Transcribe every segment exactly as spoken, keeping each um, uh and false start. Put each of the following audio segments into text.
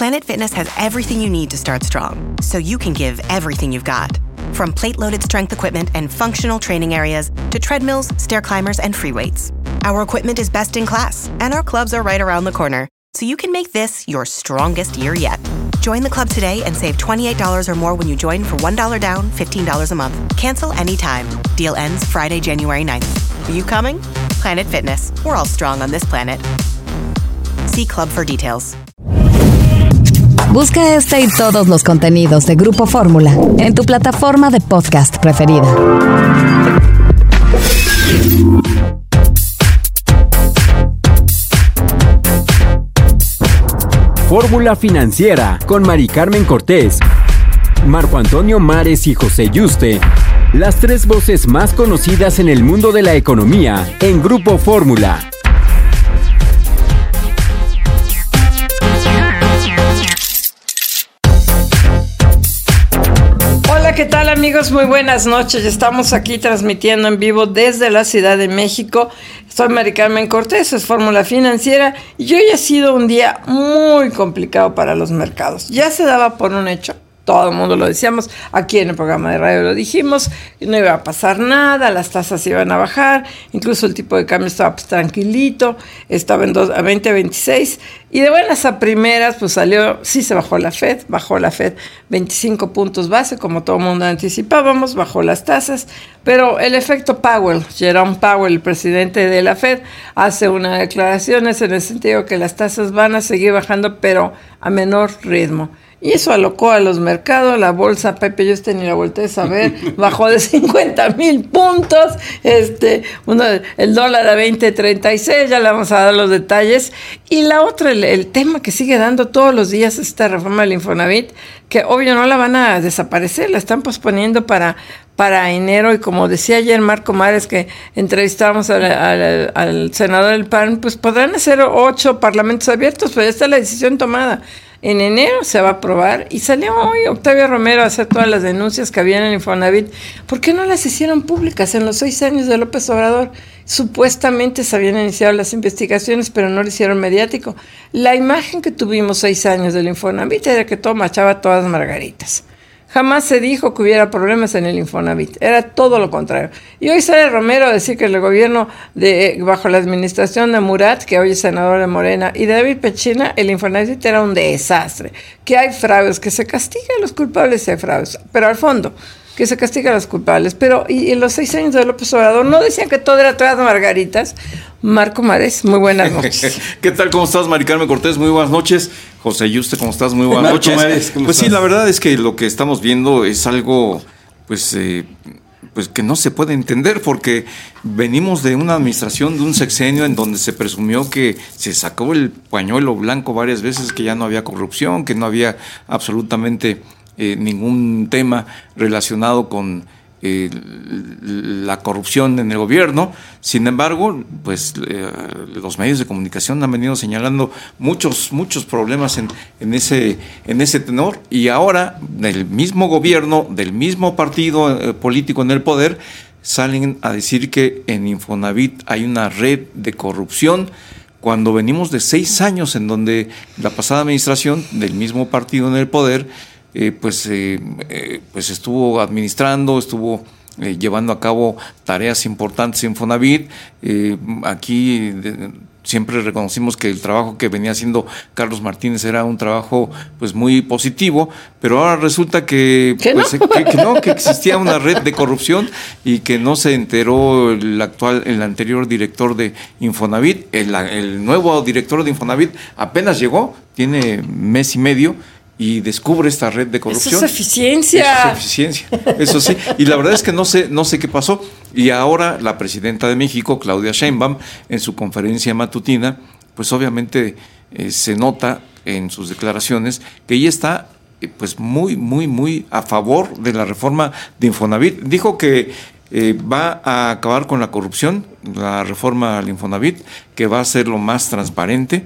Planet Fitness has everything you need to start strong, so you can give everything you've got. From plate-loaded strength equipment and functional training areas to treadmills, stair climbers, and free weights. Our equipment is best in class, and our clubs are right around the corner, so you can make this your strongest year yet. Join the club today and save twenty-eight dollars or more when you join for one dollar down, fifteen dollars a month. Cancel anytime. Deal ends Friday, January ninth. Are you coming? Planet Fitness. We're all strong on this planet. See club for details. Busca este y todos los contenidos de Grupo Fórmula en tu plataforma de podcast preferida. Fórmula Financiera con Mari Carmen Cortés, Marco Antonio Mares y José Yuste. Las tres voces más conocidas en el mundo de la economía en Grupo Fórmula. Hola, ¿qué tal amigos? Muy buenas noches. Estamos aquí transmitiendo en vivo desde la Ciudad de México. Soy Mari Carmen Cortés, es Fórmula Financiera y hoy ha sido un día muy complicado para los mercados. Ya se daba por un hecho. Todo el mundo lo decíamos, aquí en el programa de radio lo dijimos, no iba a pasar nada, las tasas iban a bajar, incluso el tipo de cambio estaba pues, tranquilito, estaba en dos, a veinte a veintiséis, y de buenas a primeras pues salió, sí se bajó la Fed, bajó la Fed veinticinco puntos base, como todo el mundo anticipábamos, bajó las tasas, pero el efecto Powell, Jerome Powell, el presidente de la Fed, hace unas declaraciones en el sentido que las tasas van a seguir bajando, pero a menor ritmo. Y eso alocó a los mercados, la bolsa, Pepe, yo este ni la volteé a saber, bajó de cincuenta mil puntos, este, uno, el dólar a veinte treinta y seis, ya le vamos a dar los detalles. Y la otra, el, el tema que sigue dando todos los días esta reforma del Infonavit, que obvio no la van a desaparecer, la están posponiendo para, para enero, y como decía ayer Marco Mares, que entrevistamos al, al, al senador del P A N, pues podrán hacer ocho parlamentos abiertos, pero ya está la decisión tomada. En enero se va a aprobar y salió hoy Octavio Romero a hacer todas las denuncias que había en el Infonavit. ¿Por qué no las hicieron públicas en los seis años de López Obrador? Supuestamente se habían iniciado las investigaciones, pero no lo hicieron mediático. La imagen que tuvimos seis años del Infonavit era que todo marchaba todas margaritas. Jamás se dijo que hubiera problemas en el Infonavit, era todo lo contrario. Y hoy sale Romero a decir que el gobierno, de bajo la administración de Murat, que hoy es senador de Morena, y de David Pechina, el Infonavit era un desastre, que hay fraudes, que se castiga a los culpables si hay fraudes, pero al fondo, que se castiga a los culpables. Pero y en los seis años de López Obrador no decían que todo era todas margaritas. Marco Mares, muy buenas noches. ¿Qué tal? ¿Cómo estás, Mari Carmen Cortés? Muy buenas noches. José Yuste, ¿cómo estás? Muy buenas Marco noches. Mares, ¿cómo pues estás? Sí, la verdad es que lo que estamos viendo es algo, pues, eh, pues que no se puede entender, porque venimos de una administración, de un sexenio en donde se presumió que se sacó el pañuelo blanco varias veces, que ya no había corrupción, que no había absolutamente eh, ningún tema relacionado con Eh, la corrupción en el gobierno. Sin embargo, pues eh, los medios de comunicación han venido señalando muchos muchos problemas en, en ese en ese tenor, y ahora del mismo gobierno, del mismo partido eh, político en el poder, salen a decir que en Infonavit hay una red de corrupción, cuando venimos de seis años en donde la pasada administración del mismo partido en el poder Eh, pues, eh, eh, pues estuvo administrando, estuvo eh, llevando a cabo tareas importantes en Infonavit. Eh, aquí de, siempre reconocimos que el trabajo que venía haciendo Carlos Martínez era un trabajo pues muy positivo, pero ahora resulta que, ¿Que pues, no? que, que no, que existía una red de corrupción y que no se enteró el actual, el anterior director de Infonavit. El, el nuevo director de Infonavit apenas llegó, tiene mes y medio, y descubre esta red de corrupción. Eso es eficiencia. Eso es eficiencia, eso sí. Y la verdad es que no sé, no sé qué pasó. Y ahora la presidenta de México, Claudia Sheinbaum, en su conferencia matutina, pues obviamente eh, se nota en sus declaraciones que ella está eh, pues muy, muy, muy a favor de la reforma de Infonavit. Dijo que eh, va a acabar con la corrupción, la reforma al Infonavit, que va a ser lo más transparente,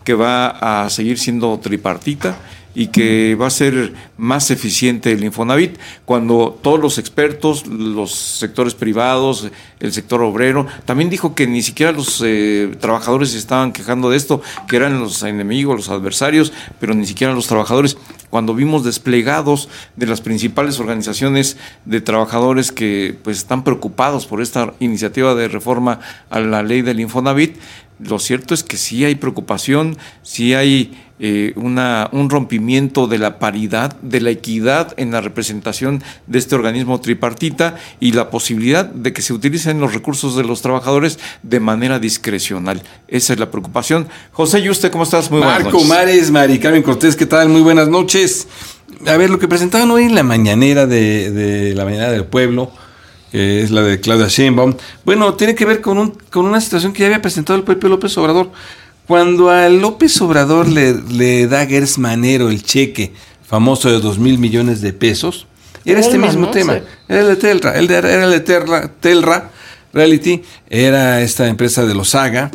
que va a seguir siendo tripartita y que va a ser más eficiente el Infonavit, cuando todos los expertos, los sectores privados, el sector obrero, también dijo que ni siquiera los eh, trabajadores se estaban quejando de esto, que eran los enemigos, los adversarios, pero ni siquiera los trabajadores. Cuando vimos desplegados de las principales organizaciones de trabajadores que pues están preocupados por esta iniciativa de reforma a la ley del Infonavit, lo cierto es que sí hay preocupación, sí hay eh, una, un rompimiento de la paridad, de la equidad en la representación de este organismo tripartita y la posibilidad de que se utilicen los recursos de los trabajadores de manera discrecional. Esa es la preocupación. José Yuste, ¿cómo estás? Muy buenas Marco noches. Mares, Mari Carmen Cortés, ¿qué tal? Muy buenas noches. A ver, lo que presentaban hoy en la mañanera de, de la mañana del pueblo, que es la de Claudia Sheinbaum, bueno, tiene que ver con, un, con una situación que ya había presentado el propio López Obrador. Cuando a López Obrador le, le da Gers Manero el cheque famoso de dos mil millones de pesos, era este mismo ¿no? tema, Sí. era el de Telra, el de, era el de Telra, Telra Reality, era esta empresa de los Saga,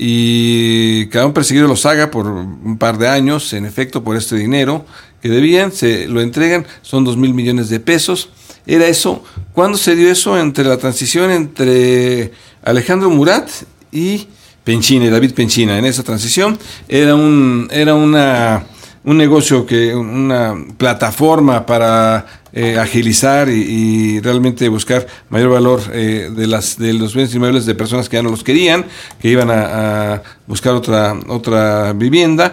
y quedaron perseguidos los Saga por un par de años, en efecto, por este dinero que debían, se lo entregan, son dos mil millones de pesos. Era eso. ¿Cuándo se dio eso? Entre la transición entre Alejandro Murat y Penchina, David Penchina. En esa transición era un era una un negocio, que una plataforma para eh, agilizar y, y realmente buscar mayor valor eh, de las de los bienes inmuebles de personas que ya no los querían, que iban a, a buscar otra otra vivienda.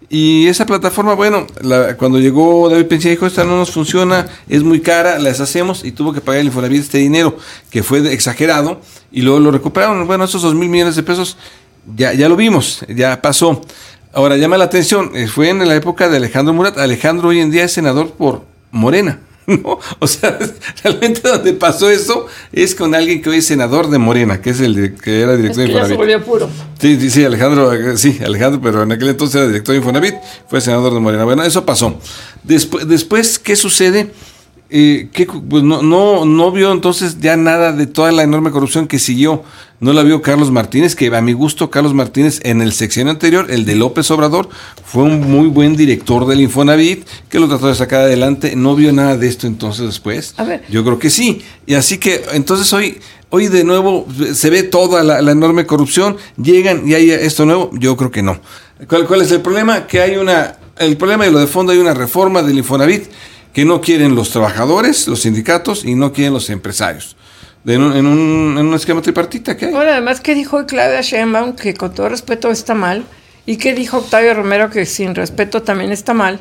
Y esa plataforma, bueno, la, cuando llegó David Penchina dijo, esta no nos funciona, es muy cara, la deshacemos, y tuvo que pagar el Infonavit este dinero, que fue de, exagerado, y luego lo recuperaron. Bueno, esos dos mil millones de pesos ya, ya lo vimos, ya pasó. Ahora, llama la atención, eh, fue en la época de Alejandro Murat. Alejandro hoy en día es senador por Morena, ¿no? O sea, realmente donde pasó eso es con alguien que hoy es senador de Morena, que es el de, que era director es que de Infonavit. ya se volvió puro. Sí, sí, sí, Alejandro, sí, Alejandro, pero en aquel entonces era director de Infonavit, fue senador de Morena. Bueno, eso pasó. Después, después ¿qué sucede? Eh, que, pues no, no, no vio entonces ya nada de toda la enorme corrupción que siguió. No la vio Carlos Martínez, que a mi gusto Carlos Martínez en el sexenio anterior, el de López Obrador, fue un muy buen director del Infonavit, que lo trató de sacar adelante. No vio nada de esto entonces después. A ver. Yo creo que sí. Y así que entonces hoy, hoy de nuevo se ve toda la, la enorme corrupción. Llegan y hay esto nuevo. Yo creo que no. ¿Cuál, cuál es el problema? Que hay una, el problema y lo de fondo, hay una reforma del Infonavit que no quieren los trabajadores, los sindicatos, y no quieren los empresarios. De en, un, en, un, en un esquema tripartita que hay. Bueno, además, ¿qué dijo hoy Claudia Sheinbaum? Que con todo respeto está mal. ¿Y qué dijo Octavio Romero? Que sin respeto también está mal.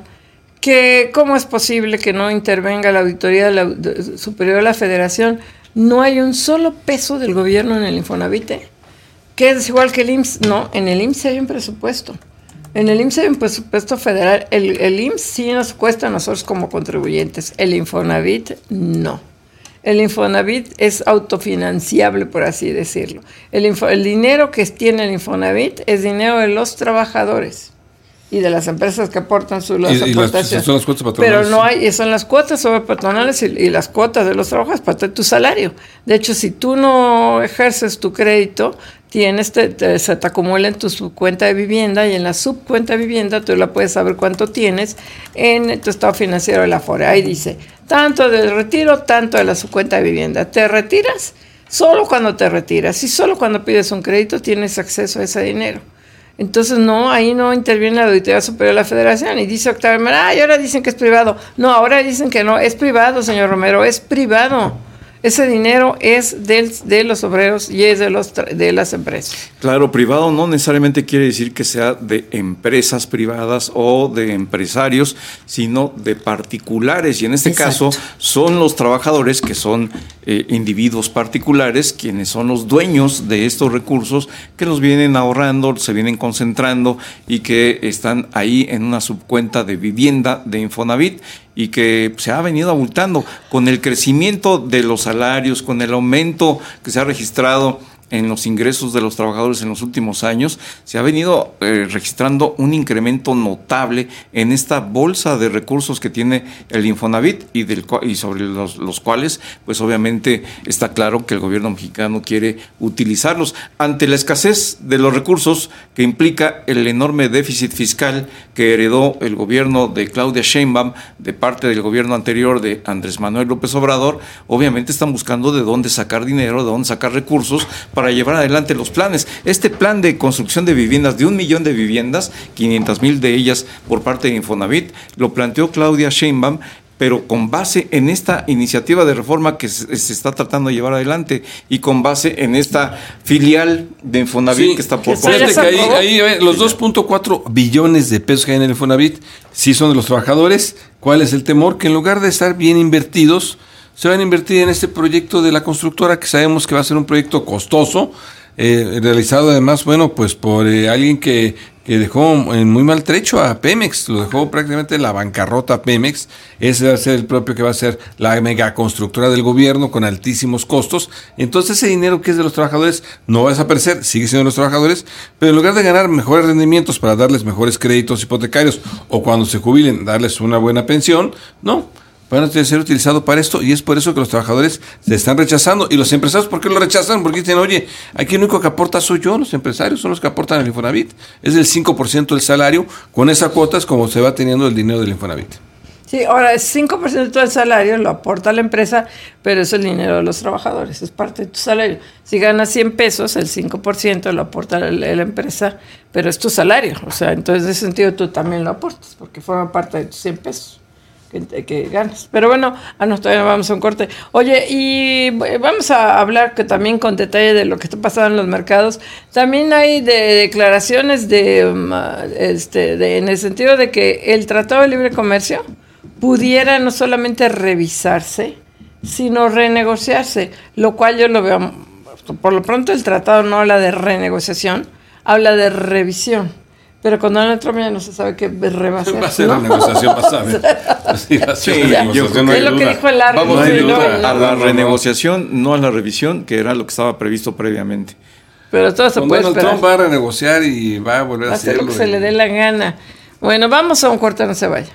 Que cómo es posible que no intervenga la Auditoría de la, de, Superior de la Federación. No hay un solo peso del gobierno en el Infonavit. Que es igual que el I M S S. No, en el I M S S hay un presupuesto. En el I M S S hay un presupuesto federal. El, el I M S S sí nos cuesta a nosotros como contribuyentes. El Infonavit no. El Infonavit es autofinanciable, por así decirlo. El, info, el dinero que tiene el Infonavit es dinero de los trabajadores y de las empresas que aportan sus las y, aportaciones. Y las, son las cuotas patronales. Pero no hay, son las cuotas sobre patronales y, y las cuotas de los trabajadores para tu salario. De hecho, si tú no ejerces tu crédito, tienes te, te, se te acumula en tu subcuenta de vivienda, y en la subcuenta de vivienda tú la puedes saber cuánto tienes en tu estado financiero de la Afore. Ahí dice, tanto del retiro, tanto de la subcuenta de vivienda. Te retiras solo cuando te retiras, y solo cuando pides un crédito tienes acceso a ese dinero. Entonces, no, ahí no interviene la Auditoría Superior de la Federación. Y dice Octavio Romero, ay, ahora dicen que es privado. No, ahora dicen que no, es privado, señor Romero, es privado. Ese dinero es del, de los obreros y es de, los, de las empresas. Claro, privado no necesariamente quiere decir que sea de empresas privadas o de empresarios, sino de particulares. Y en este Exacto. caso son los trabajadores, que son eh, individuos particulares, quienes son los dueños de estos recursos, que los vienen ahorrando, se vienen concentrando y que están ahí en una subcuenta de vivienda de Infonavit, y que se ha venido abultando con el crecimiento de los salarios, con el aumento que se ha registrado en los ingresos de los trabajadores en los últimos años, se ha venido eh, registrando un incremento notable en esta bolsa de recursos que tiene el Infonavit y, del, y sobre los, los cuales, pues obviamente está claro que el gobierno mexicano quiere utilizarlos ante la escasez de los recursos que implica el enorme déficit fiscal que heredó el gobierno de Claudia Sheinbaum de parte del gobierno anterior de Andrés Manuel López Obrador. Obviamente están buscando de dónde sacar dinero, de dónde sacar recursos para llevar adelante los planes. Este plan de construcción de viviendas, de un millón de viviendas, quinientas mil de ellas por parte de Infonavit, lo planteó Claudia Sheinbaum, pero con base en esta iniciativa de reforma que se, se está tratando de llevar adelante y con base en esta filial de Infonavit sí, que está por... Fíjate que ahí, ahí los dos punto cuatro billones de pesos que hay en el Infonavit sí son de los trabajadores. ¿Cuál es el temor? Que en lugar de estar bien invertidos, se van a invertir en este proyecto de la constructora, que sabemos que va a ser un proyecto costoso, eh, realizado además, bueno, pues por eh, alguien que, que dejó en muy maltrecho a Pemex, lo dejó prácticamente en la bancarrota a Pemex. Ese va a ser el propio que va a ser la megaconstructora del gobierno con altísimos costos. Entonces ese dinero que es de los trabajadores no va a desaparecer, sigue siendo de los trabajadores, pero en lugar de ganar mejores rendimientos para darles mejores créditos hipotecarios o cuando se jubilen darles una buena pensión, no, van a ser utilizados para esto, y es por eso que los trabajadores se están rechazando. Y los empresarios, ¿por qué lo rechazan? Porque dicen, oye, aquí el único que aporta soy yo, los empresarios son los que aportan al Infonavit. Es el cinco por ciento del salario, con esa cuota es como se va teniendo el dinero del Infonavit. Sí, ahora el cinco por ciento del salario lo aporta la empresa, pero es el dinero de los trabajadores, es parte de tu salario. Si ganas cien pesos, el cinco por ciento lo aporta la, la empresa, pero es tu salario. O sea, entonces en ese sentido tú también lo aportas, porque forma parte de tus cien pesos. Que, que ganas. Pero bueno, a nosotros todavía vamos a un corte. Oye, y vamos a hablar que también con detalle de lo que está pasando en los mercados. También hay de declaraciones de, um, este, de en el sentido de que el Tratado de Libre Comercio pudiera no solamente revisarse, sino renegociarse, lo cual yo lo veo, por lo pronto el tratado no habla de renegociación, habla de revisión. Pero con Donald Trump ya no se sabe qué va a hacer. Va a ser ¿no? la negociación pasada. Sí, va a ser sí, la negociación, no hay es lo duda. que dijo el árbitro. Vamos sí, no, no, a la renegociación, no a la revisión, que era lo que estaba previsto previamente. Pero todo se con puede Donald esperar. Trump va a renegociar y va a volver va a hacer hacerlo. lo que se y... le dé la gana. Bueno, vamos a un corte, no se vaya.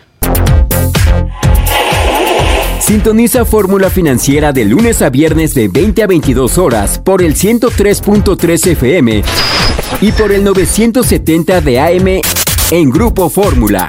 Sintoniza Fórmula Financiera de lunes a viernes de veinte a veintidós horas por el ciento tres punto tres F M y por el novecientos setenta de A M en Grupo Fórmula.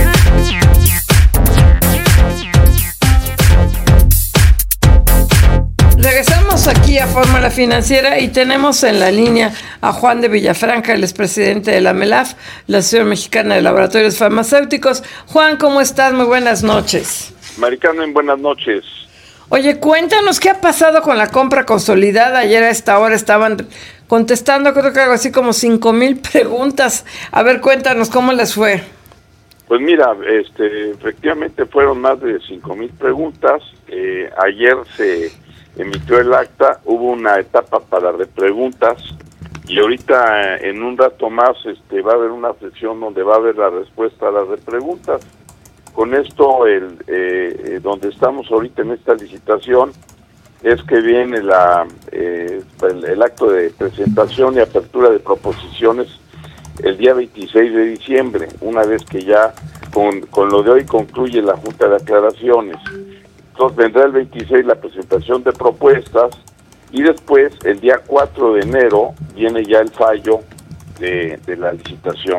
Regresamos aquí a Fórmula Financiera y tenemos en la línea a Juan de Villafranca, el expresidente de la MELAF, la Asociación Mexicana de Laboratorios Farmacéuticos. Juan, ¿cómo estás? Muy buenas noches. Mari Carmen, buenas noches. Oye, cuéntanos qué ha pasado con la compra consolidada. Ayer a esta hora estaban contestando, creo que algo así como cinco mil preguntas. A ver, cuéntanos cómo les fue. Pues mira, este, efectivamente fueron más de cinco mil preguntas. Eh, ayer se emitió el acta, hubo una etapa para repreguntas y ahorita en un rato más este, va a haber una sesión donde va a haber la respuesta a las repreguntas. Con esto, el eh, donde estamos ahorita en esta licitación es que viene la eh, el, el acto de presentación y apertura de proposiciones el día veintiséis de diciembre, una vez que ya con, con lo de hoy concluye la Junta de Aclaraciones. Entonces vendrá el veintiséis la presentación de propuestas y después, el día cuatro de enero, viene ya el fallo de, de la licitación.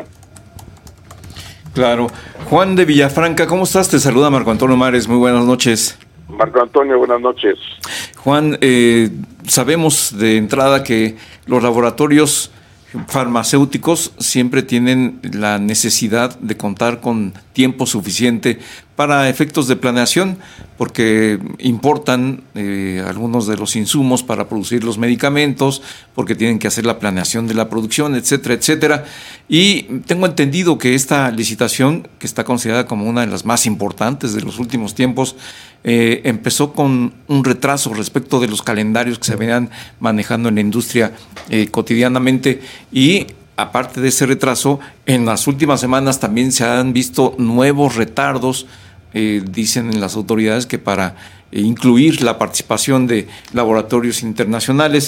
Claro. Juan de Villafranca, ¿cómo estás? Te saluda Marco Antonio Mares, muy buenas noches. Marco Antonio, buenas noches. Juan, eh, sabemos de entrada que los laboratorios farmacéuticos siempre tienen la necesidad de contar con tiempo suficiente para efectos de planeación, porque importan eh, algunos de los insumos para producir los medicamentos, porque tienen que hacer la planeación de la producción, etcétera, etcétera. Y tengo entendido que esta licitación, que está considerada como una de las más importantes de los últimos tiempos, eh, empezó con un retraso respecto de los calendarios que se venían manejando en la industria eh, cotidianamente, y aparte de ese retraso, en las últimas semanas también se han visto nuevos retardos. Eh, dicen las autoridades que para eh, incluir la participación de laboratorios internacionales.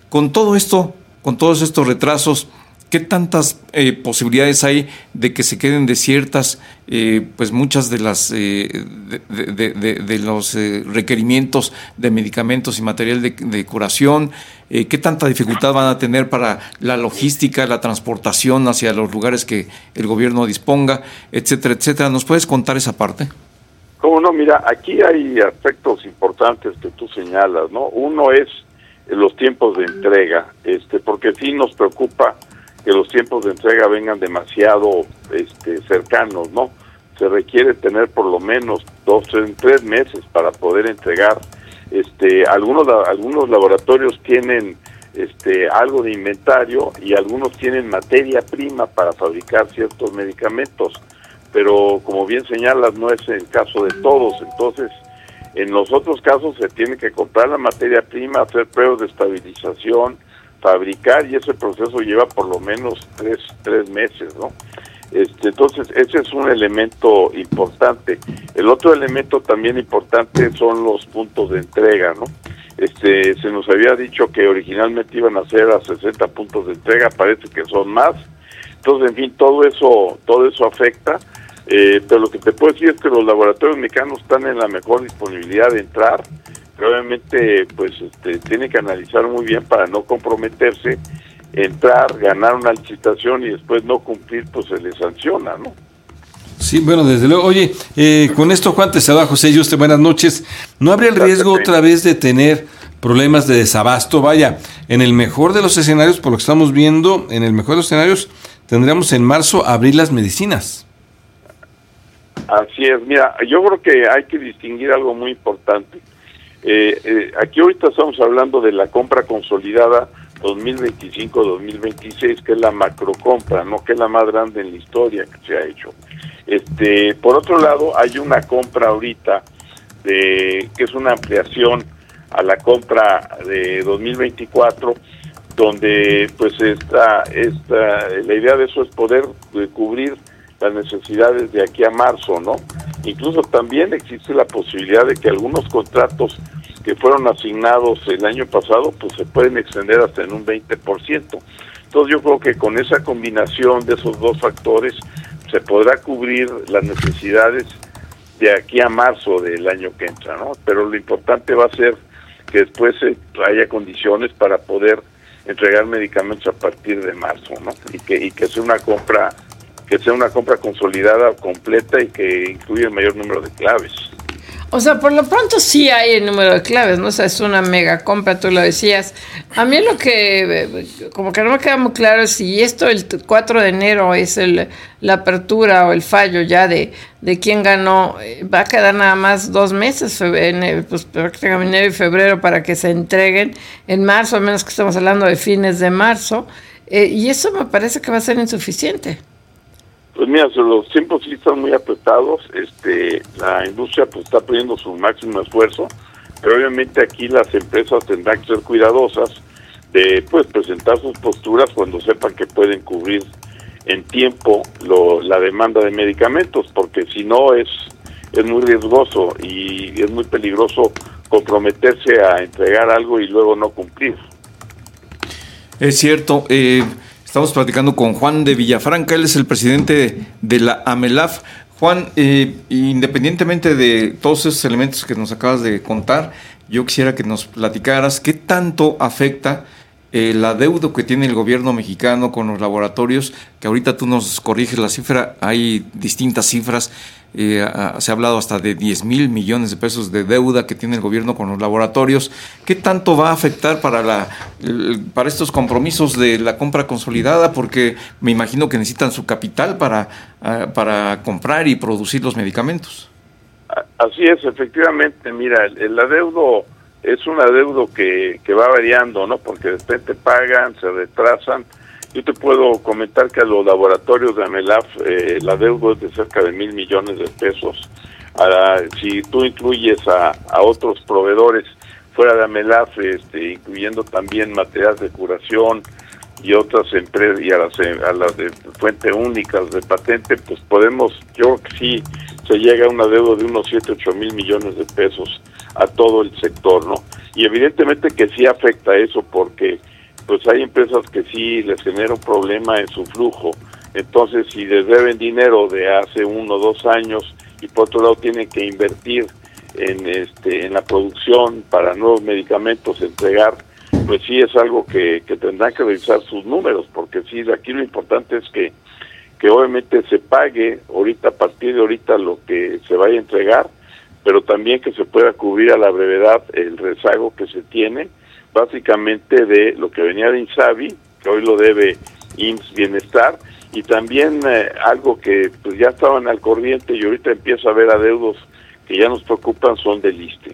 Con todo esto, con todos estos retrasos, ¿qué tantas eh, posibilidades hay de que se queden desiertas eh, pues muchas de las eh, de, de, de, de los eh, requerimientos de medicamentos y material de, de curación? Eh, ¿Qué tanta dificultad van a tener para la logística, la transportación hacia los lugares que el gobierno disponga, etcétera, etcétera? ¿Nos puedes contar esa parte? Cómo no, mira, aquí hay aspectos importantes que tú señalas, ¿no? Uno es los tiempos de entrega, este, porque sí nos preocupa que los tiempos de entrega vengan demasiado este, cercanos, ¿no? Se requiere tener por lo menos dos, tres, tres meses para poder entregar. Este, algunos algunos laboratorios tienen este algo de inventario y algunos tienen materia prima para fabricar ciertos medicamentos, pero como bien señalas, no es el caso de todos. Entonces, en los otros casos se tiene que comprar la materia prima, hacer pruebas de estabilización, fabricar, y ese proceso lleva por lo menos tres, tres meses, ¿no? Este, entonces, ese es un elemento importante. El otro elemento también importante son los puntos de entrega, ¿no? Este, se nos había dicho que originalmente iban a ser a sesenta puntos de entrega, parece que son más. Entonces, en fin, todo eso, todo eso afecta. Eh, pero lo que te puedo decir es que los laboratorios mexicanos están en la mejor disponibilidad de entrar, pero obviamente pues este, tienen que analizar muy bien para no comprometerse, entrar, ganar una licitación y después no cumplir, pues se les sanciona, ¿no? Sí, bueno, desde luego. Oye, eh, con esto, Juan, te saluda José Yuste, buenas noches. ¿No habría el riesgo otra vez de tener problemas de desabasto? Vaya, en el mejor de los escenarios, por lo que estamos viendo, en el mejor de los escenarios, tendríamos en marzo abrir las medicinas. Así es, mira, yo creo que hay que distinguir algo muy importante. Eh, eh, aquí ahorita estamos hablando de la compra consolidada dos mil veinticinco dos mil veintiséis, que es la macrocompra, ¿no? Que es la más grande en la historia que se ha hecho. Este, por otro lado, hay una compra ahorita de que es una ampliación a la compra de dos mil veinticuatro, donde pues esta, esta, la idea de eso es poder eh, cubrir las necesidades de aquí a marzo, ¿no? Incluso también existe la posibilidad de que algunos contratos que fueron asignados el año pasado, pues se pueden extender hasta en un veinte por ciento. Entonces yo creo que con esa combinación de esos dos factores se podrá cubrir las necesidades de aquí a marzo del año que entra, ¿no? Pero lo importante va a ser que después haya condiciones para poder entregar medicamentos a partir de marzo, ¿no? Y que, y que sea una compra que sea una compra consolidada, completa y que incluya el mayor número de claves. O sea, por lo pronto sí hay el número de claves, ¿no? O sea, es una mega compra, tú lo decías. A mí lo que, como que no me queda muy claro es si esto el cuatro de enero es el, la apertura o el fallo ya de, de quién ganó. Va a quedar nada más dos meses, en, pues prácticamente enero y febrero, para que se entreguen en marzo, a menos que estemos hablando de fines de marzo. Eh, y eso me parece que va a ser insuficiente. Pues mira, los tiempos sí están muy apretados, este, la industria pues está poniendo su máximo esfuerzo, pero obviamente aquí las empresas tendrán que ser cuidadosas de pues presentar sus posturas cuando sepan que pueden cubrir en tiempo lo, la demanda de medicamentos, porque si no es, es muy riesgoso y es muy peligroso comprometerse a entregar algo y luego no cumplir. Es cierto. eh... Estamos platicando con Juan de Villafranca, él es el presidente de la AMELAF. Juan, eh, independientemente de todos esos elementos que nos acabas de contar, yo quisiera que nos platicaras qué tanto afecta eh, la deuda que tiene el gobierno mexicano con los laboratorios, que ahorita tú nos corriges la cifra, hay distintas cifras, eh, a, se ha hablado hasta de diez mil millones de pesos de deuda que tiene el gobierno con los laboratorios. ¿Qué tanto va a afectar para, la, el, para estos compromisos de la compra consolidada? Porque me imagino que necesitan su capital para, uh, para comprar y producir los medicamentos. Así es, efectivamente, mira, el, el adeudo es un adeudo que, que va variando, ¿no? Porque de repente pagan, se retrasan. Yo te puedo comentar que a los laboratorios de AMELAF eh, el adeudo es de cerca de mil millones de pesos. Ahora, si tú incluyes a, a otros proveedores fuera de AMELAF, este, incluyendo también materiales de curación y otras empresas, y a las, a las de fuente única, de patente, pues podemos, yo creo que sí, se llega a un adeudo de unos siete, ocho mil millones de pesos a todo el sector, ¿no? Y evidentemente que sí afecta eso, porque pues hay empresas que sí les genera un problema en su flujo. Entonces, si les deben dinero de hace uno o dos años y por otro lado tienen que invertir en este en la producción para nuevos medicamentos, entregar, pues sí es algo que, que tendrán que revisar sus números, porque sí, aquí lo importante es que, que obviamente se pague ahorita, a partir de ahorita, lo que se vaya a entregar, pero también que se pueda cubrir a la brevedad el rezago que se tiene, básicamente de lo que venía de INSABI, que hoy lo debe I M S S Bienestar, y también eh, algo que pues ya estaban al corriente y ahorita empieza a haber adeudos que ya nos preocupan, son del ISSSTE.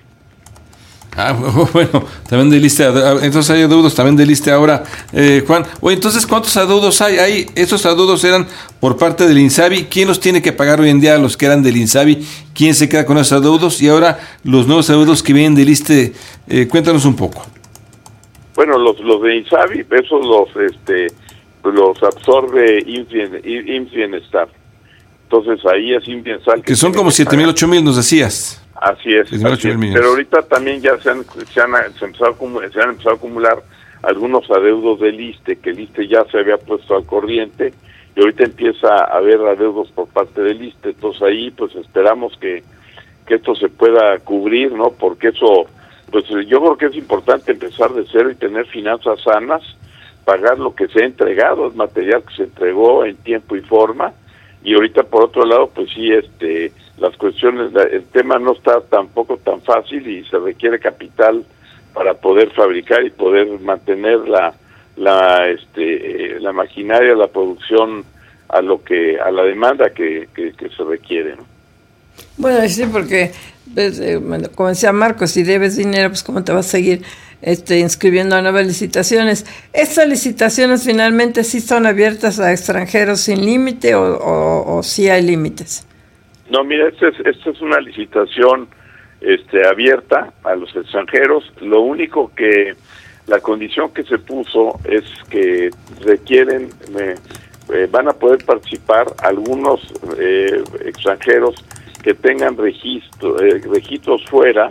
Ah, bueno, también del ISSSTE, entonces hay adeudos también del ISSSTE ahora, eh, Juan. Oye, entonces, ¿cuántos adeudos hay? hay? ¿Esos adeudos eran por parte del INSABI? ¿Quién los tiene que pagar hoy en día, los que eran del INSABI? ¿Quién se queda con esos adeudos? Y ahora, los nuevos adeudos que vienen del ISSSTE, eh, cuéntanos un poco. Bueno, los los de INSABI, esos los este los absorbe I M S S Bienestar. Entonces, ahí es I M S S Bienestar. Que, que son como siete mil, ocho mil, nos decías. Así es, así es. Pero ahorita también ya se han, se han, se empezado a, se han empezado a acumular algunos adeudos del ISSSTE, que el ISSSTE ya se había puesto al corriente, y ahorita empieza a haber adeudos por parte del ISSSTE. Entonces ahí pues esperamos que, que esto se pueda cubrir, ¿no? Porque eso, pues yo creo que es importante empezar de cero y tener finanzas sanas, pagar lo que se ha entregado, el material que se entregó en tiempo y forma, y ahorita por otro lado, pues sí, este... las cuestiones, el tema no está tampoco tan fácil y se requiere capital para poder fabricar y poder mantener la la este la maquinaria, la producción a lo que a la demanda que, que, que se requiere, ¿no? Bueno, sí, porque pues, eh, como decía Marcos, si debes dinero, pues cómo te vas a seguir este inscribiendo a nuevas licitaciones. ¿Estas licitaciones finalmente sí son abiertas a extranjeros sin límite o, o, o sí hay límites? No, mira, esta es, esta es una licitación este, abierta a los extranjeros. Lo único que, la condición que se puso es que requieren, eh, eh, van a poder participar algunos eh, extranjeros que tengan registro, eh, registros fuera,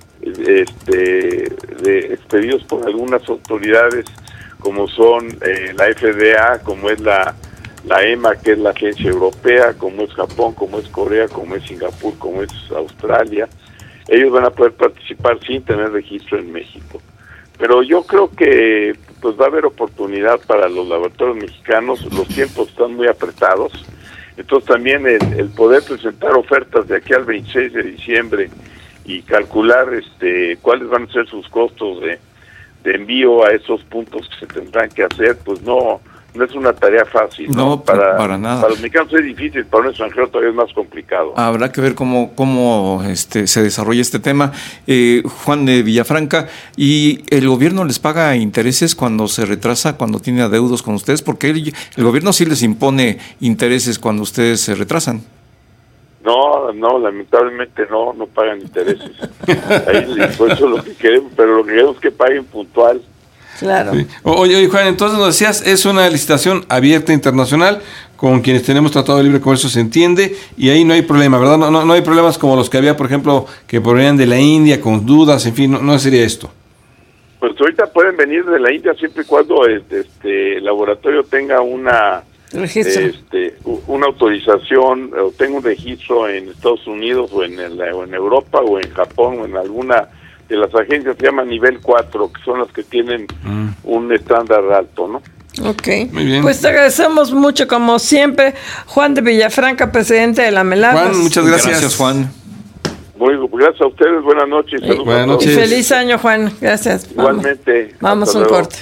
este, de, expedidos por algunas autoridades, como son eh, la F D A, como es la la E M A, que es la agencia europea, como es Japón, como es Corea, como es Singapur, como es Australia. Ellos van a poder participar sin tener registro en México. Pero yo creo que pues va a haber oportunidad para los laboratorios mexicanos. Los tiempos están muy apretados. Entonces también el, el poder presentar ofertas de aquí al veintiséis de diciembre y calcular este cuáles van a ser sus costos de, de envío a esos puntos que se tendrán que hacer, pues no... no es una tarea fácil, ¿no? No, para, para nada. Para los mexicanos es difícil, para un extranjero todavía es más complicado. Habrá que ver cómo, cómo este, se desarrolla este tema. Eh, Juan de Villafranca, ¿y el gobierno les paga intereses cuando se retrasa, cuando tiene adeudos con ustedes? Porque el, el gobierno sí les impone intereses cuando ustedes se retrasan. No, no, lamentablemente no, no pagan intereses. Ahí, por eso lo que queremos, pero lo que queremos es que paguen puntual. Claro. Sí. Oye, oye, Juan, entonces nos decías, es una licitación abierta internacional, con quienes tenemos tratado de libre comercio se entiende, y ahí no hay problema, ¿verdad? No, no, no hay problemas como los que había, por ejemplo, que provenían de la India, con dudas, en fin, no, no sería esto. Pues ahorita pueden venir de la India siempre y cuando este, este el laboratorio tenga una registro. Este, una autorización o tenga un registro en Estados Unidos o en, el, o en Europa o en Japón o en alguna de las agencias que se llama nivel cuatro, que son las que tienen mm. un estándar alto, ¿no? Ok, muy bien. Pues te agradecemos mucho como siempre, Juan de Villafranca, presidente de la Melapos. Juan, muchas gracias. Gracias, Juan. Muy gracias a ustedes, buenas noches. Eh, buenas noches. Y feliz año, Juan, gracias. Igualmente. Vamos, vamos un corte.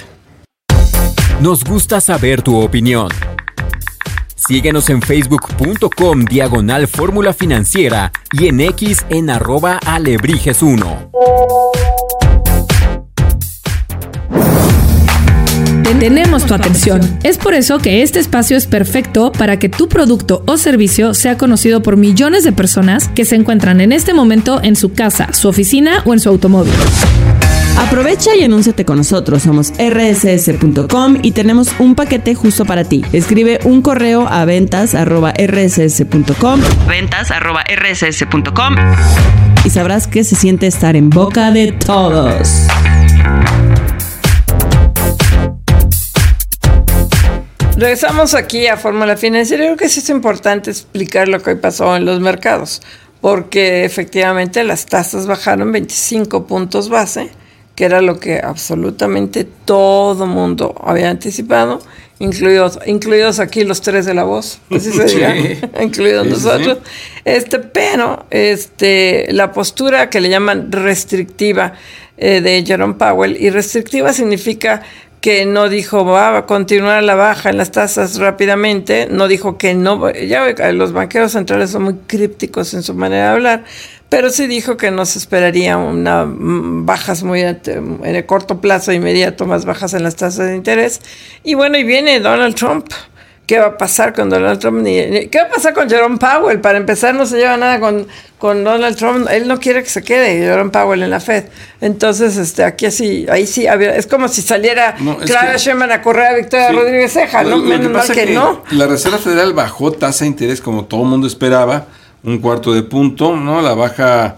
Nos gusta saber tu opinión. Síguenos en facebook.com diagonal fórmula financiera y en X en arroba alebrijes uno. Tenemos tu atención. Es por eso que este espacio es perfecto para que tu producto o servicio sea conocido por millones de personas que se encuentran en este momento en su casa, su oficina o en su automóvil. Aprovecha y anúnciate con nosotros. Somos erre ese ese punto com y tenemos un paquete justo para ti. Escribe un correo a ventas arroba erre ese ese punto com ventas arroba erre ese ese punto com y sabrás que se siente estar en boca de todos. Regresamos aquí a Fórmula Financiera. Creo que sí es importante explicar lo que hoy pasó en los mercados, porque efectivamente las tasas bajaron veinticinco puntos base, que era lo que absolutamente todo mundo había anticipado, incluidos, incluidos aquí los tres de la voz, así se diga, sí. incluidos sí, nosotros. Sí. Este, pero este, la postura que le llaman restrictiva eh, de Jerome Powell, y restrictiva significa que no dijo va a continuar la baja en las tasas rápidamente, no dijo que no, ya los banqueros centrales son muy crípticos en su manera de hablar, pero sí dijo que no se esperaría una bajas muy en el corto plazo inmediato, más bajas en las tasas de interés. Y bueno, y viene Donald Trump. ¿Qué va a pasar con Donald Trump? ¿Qué va a pasar con Jerome Powell? Para empezar, no se lleva nada con, con Donald Trump. Él no quiere que se quede Jerome Powell en la Fed. Entonces, este, aquí así, ahí sí, había, es como si saliera no, Clara Sheinbaum a correr a Victoria sí, Rodríguez Ceja, ¿no? Menos mal que, que no. La Reserva Federal bajó tasa de interés como todo el mundo esperaba, un cuarto de punto, ¿no? La baja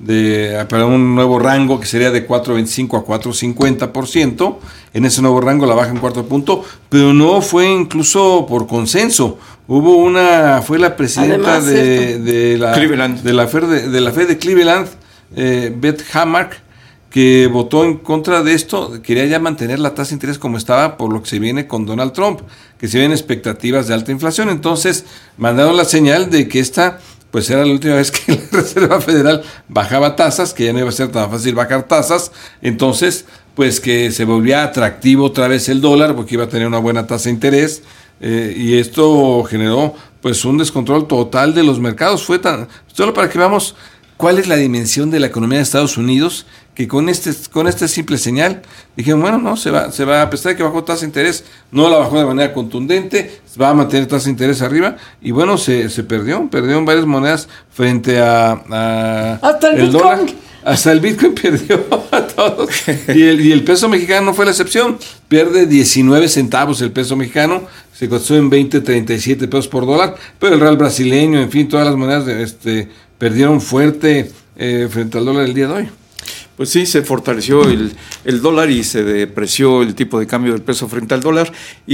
de para un nuevo rango que sería de cuatro coma veinticinco a cuatro coma cincuenta por ciento. En ese nuevo rango la baja en cuarto de punto, pero no fue incluso por consenso. Hubo una, fue la presidenta Además, de, de la Cleveland. de la Fed de, de la Fed de Cleveland, eh, Beth Hammack, que votó en contra de esto, quería ya mantener la tasa de interés como estaba por lo que se viene con Donald Trump, que se vienen expectativas de alta inflación. Entonces mandaron la señal de que esta pues era la última vez que la Reserva Federal bajaba tasas, que ya no iba a ser tan fácil bajar tasas, entonces pues que se volvía atractivo otra vez el dólar, porque iba a tener una buena tasa de interés, eh, y esto generó pues un descontrol total de los mercados. Fue tan, solo para que veamos cuál es la dimensión de la economía de Estados Unidos, que con este con esta simple señal dijeron, bueno, no, se va, se va a pesar de que bajó tasa de interés, no la bajó de manera contundente, va a mantener tasa de interés arriba, y bueno, se, se perdió, perdió en varias monedas frente a, a hasta el, el dólar, hasta el Bitcoin perdió a todos, y el, y el peso mexicano no fue la excepción, pierde diecinueve centavos el peso mexicano, se cotizó en veinte, treinta y siete pesos por dólar, pero el real brasileño, en fin, todas las monedas de, este, perdieron fuerte eh, frente al dólar el día de hoy. Pues sí, se fortaleció el, el dólar y se depreció el tipo de cambio del peso frente al dólar.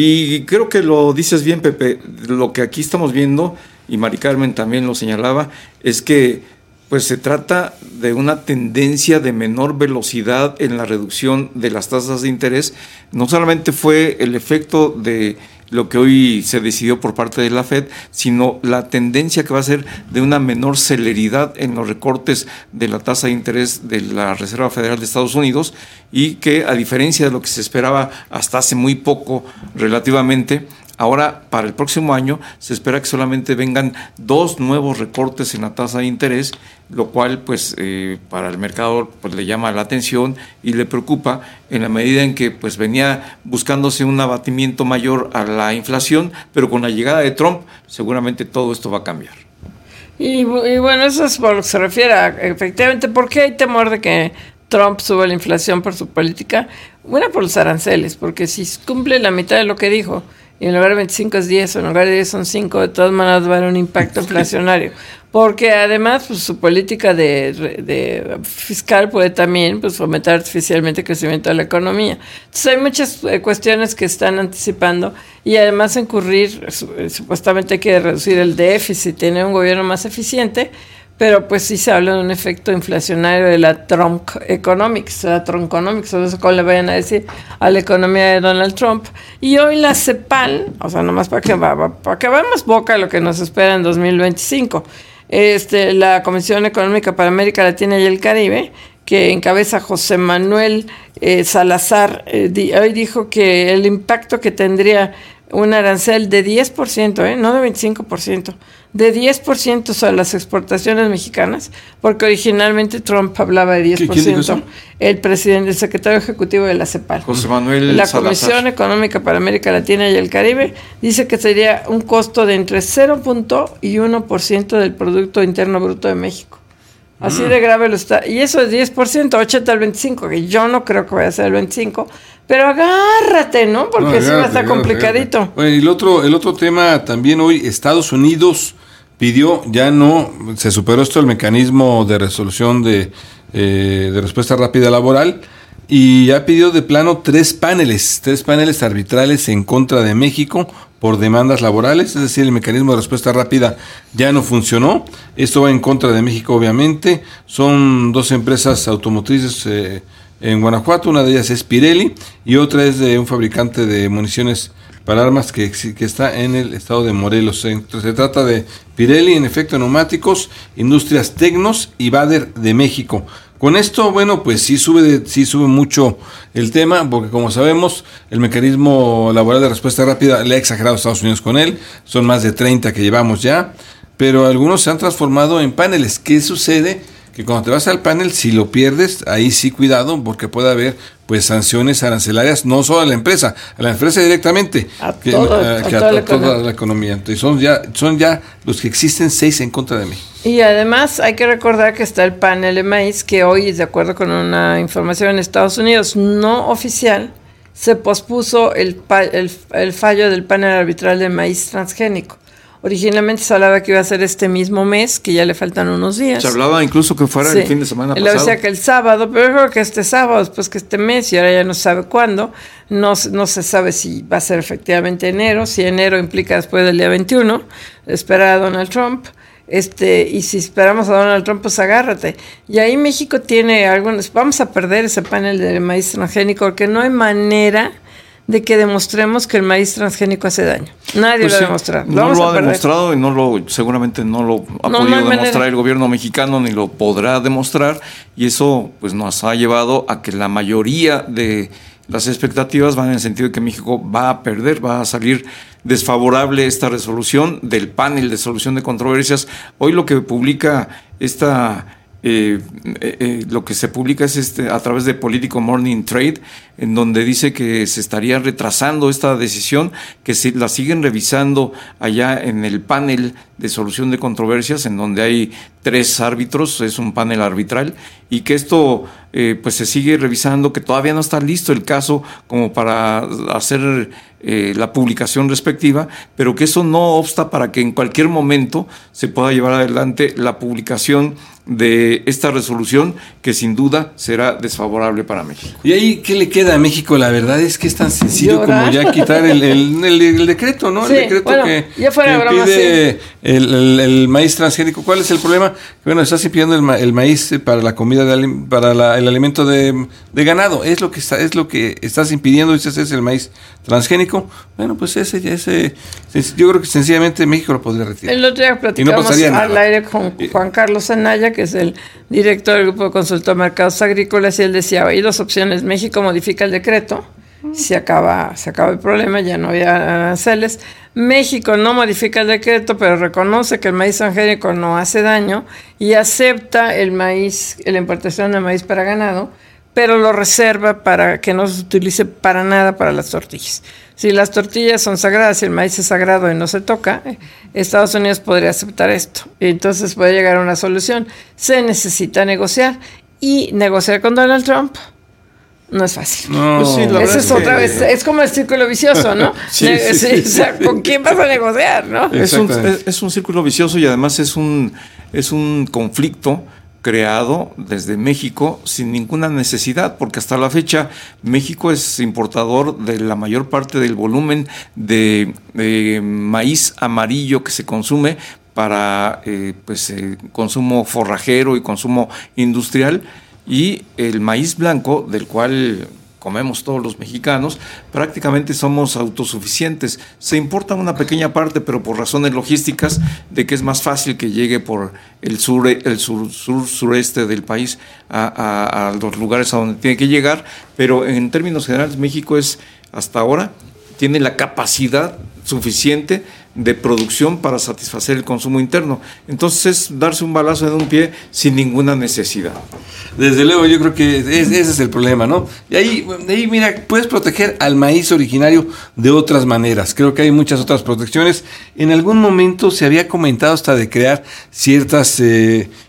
Y creo que lo dices bien, Pepe. Lo que aquí estamos viendo, y Mari Carmen también lo señalaba, es que pues se trata de una tendencia de menor velocidad en la reducción de las tasas de interés. No solamente fue el efecto de lo que hoy se decidió por parte de la Fed, sino la tendencia que va a ser de una menor celeridad en los recortes de la tasa de interés de la Reserva Federal de Estados Unidos, y que, a diferencia de lo que se esperaba hasta hace muy poco relativamente, ahora para el próximo año se espera que solamente vengan dos nuevos recortes en la tasa de interés, lo cual pues eh, para el mercado pues le llama la atención y le preocupa, en la medida en que pues venía buscándose un abatimiento mayor a la inflación, pero con la llegada de Trump seguramente todo esto va a cambiar. Y, y bueno, eso es por lo que se refiere a, efectivamente, ¿por qué hay temor de que Trump suba la inflación por su política? Una, por los aranceles, porque si cumple la mitad de lo que dijo, y en lugar de veinticinco es diez, o en lugar de diez son cinco, de todas maneras va a haber un impacto inflacionario. Porque además pues, su política de, de fiscal puede también pues, fomentar artificialmente el crecimiento de la economía. Entonces hay muchas eh, cuestiones que están anticipando, y además incurrir, supuestamente hay que reducir el déficit, tener un gobierno más eficiente, pero pues sí se habla de un efecto inflacionario de la Trump Economics, la Trumponomics, o eso como le vayan a decir a la economía de Donald Trump. Y hoy la CEPAL, o sea, nomás para que, para que veamos boca lo que nos espera en dos mil veinticinco, este, la Comisión Económica para América Latina y el Caribe, que encabeza José Manuel eh, Salazar, eh, di, hoy dijo que el impacto que tendría un arancel de diez por ciento, ¿eh? No de veinticinco por ciento, de diez por ciento sobre las exportaciones mexicanas, porque originalmente Trump hablaba de diez por ciento. El presidente, el secretario ejecutivo de la CEPAL, José Manuel la Salazar. Comisión Económica para América Latina y el Caribe, dice que sería un costo de entre cero punto uno y uno por ciento del Producto Interno Bruto de México. Así mm. de grave lo está. Y eso es diez por ciento, ochenta al veinticinco, que yo no creo que vaya a ser el veinticinco, pero agárrate, ¿no? Porque no, sí va a estar complicadito. Bueno, y el otro, el otro tema también hoy, Estados Unidos pidió, ya no, se superó esto el mecanismo de resolución de, eh, de respuesta rápida laboral, y ha pedido de plano tres paneles, tres paneles arbitrales en contra de México por demandas laborales, es decir, el mecanismo de respuesta rápida ya no funcionó. Esto va en contra de México, obviamente. Son dos empresas automotrices eh, en Guanajuato, una de ellas es Pirelli y otra es de un fabricante de municiones para armas que, que está en el estado de Morelos. Se, se trata de Pirelli, en efecto, neumáticos, Industrias Tecnos y Bader de México. Con esto, bueno, pues sí sube, de, sí sube mucho el tema, porque como sabemos, el mecanismo laboral de respuesta rápida le ha exagerado a Estados Unidos con él, son más de treinta que llevamos ya, pero algunos se han transformado en paneles. ¿Qué sucede? Que cuando te vas al panel, si lo pierdes, ahí sí cuidado, porque puede haber pues sanciones arancelarias, no solo a la empresa, a la empresa directamente, a, que, todo, a, a, que a, toda, a la toda la economía. Entonces son ya, son ya los que existen seis en contra de México. Y además hay que recordar que está el panel de maíz, que hoy, de acuerdo con una información en Estados Unidos no oficial, se pospuso el, pa- el, el fallo del panel arbitral de maíz transgénico. Originalmente se hablaba que iba a ser este mismo mes, que ya le faltan unos días. Se hablaba incluso que fuera sí. el fin de semana pasado. pasado. Le decía que el sábado, pero yo creo que este sábado, después que este mes, y ahora ya no se sabe cuándo. No, no se sabe si va a ser efectivamente enero, si enero implica después del día veintiuno, esperar a Donald Trump. Este, y si esperamos a Donald Trump, pues agárrate. Y ahí México tiene algunos, vamos a perder ese panel de maíz transgénico, porque no hay manera de que demostremos que el maíz transgénico hace daño. Nadie pues lo sí, ha demostrado. Lo no lo ha perder. demostrado y no lo, seguramente no lo ha no, podido no hay demostrar manera. El gobierno mexicano, ni lo podrá demostrar, y eso pues nos ha llevado a que la mayoría de las expectativas van en el sentido de que México va a perder, va a salir desfavorable esta resolución del panel de solución de controversias. Hoy lo que publica esta Eh, eh, eh, lo que se publica es este a través de Politico Morning Trade, en donde dice que se estaría retrasando esta decisión, que se la siguen revisando allá en el panel de solución de controversias, en donde hay tres árbitros, es un panel arbitral, y que esto eh, pues se sigue revisando, que todavía no está listo el caso como para hacer eh, la publicación respectiva, pero que eso no obsta para que en cualquier momento se pueda llevar adelante la publicación de esta resolución, que sin duda será desfavorable para México. ¿Y ahí qué le queda a México? La verdad es que es tan sencillo ¿Llorar? como ya quitar el, el, el, el decreto, ¿no? Sí, el decreto bueno, que, ya fuera que broma, impide sí. el, el, el maíz transgénico. ¿Cuál es el problema? Bueno, estás impidiendo el, ma, el maíz para la comida, de, para la, el alimento de, de ganado. Es lo que está, es lo que estás impidiendo, ese es el maíz transgénico. Bueno, pues ese, ese, ese yo creo que sencillamente México lo podría retirar. El otro día platicamos no al aire con Juan Carlos Anaya, que es el director del Grupo de Consultor de Mercados Agrícolas, y él decía, hay dos opciones: México modifica el decreto, se acaba, se acaba el problema, ya no había aranceles. México no modifica el decreto, pero reconoce que el maíz transgénico no hace daño y acepta el maíz, la importación de maíz para ganado, pero lo reserva para que no se utilice para nada para las tortillas. Si las tortillas son sagradas y el maíz es sagrado y no se toca, Estados Unidos podría aceptar esto. Y entonces puede llegar a una solución. Se necesita negociar, y negociar con Donald Trump no es fácil. No, pues sí, la Esa es, es otra que... vez, es como el círculo vicioso, ¿no? sí, Ne- sí, sí, sí, o sea, sí. ¿con quién vas a negociar, no? Es un, es, es un círculo vicioso, y además es un, es un conflicto creado desde México sin ninguna necesidad, porque hasta la fecha México es importador de la mayor parte del volumen de, de maíz amarillo que se consume para eh, pues, eh, consumo forrajero y consumo industrial, y el maíz blanco, del cual comemos todos los mexicanos, prácticamente somos autosuficientes. Se importa una pequeña parte, pero por razones logísticas, de que es más fácil que llegue por el sur, el sur, sur sureste del país a, a, a los lugares a donde tiene que llegar. Pero en términos generales, México es, hasta ahora, tiene la capacidad suficiente de producción para satisfacer el consumo interno. Entonces es darse un balazo en un pie sin ninguna necesidad. Desde luego, yo creo que es, ese es el problema, ¿no? Y ahí, de ahí, mira, puedes proteger al maíz originario de otras maneras. Creo que hay muchas otras protecciones. En algún momento se había comentado hasta de crear ciertas eh,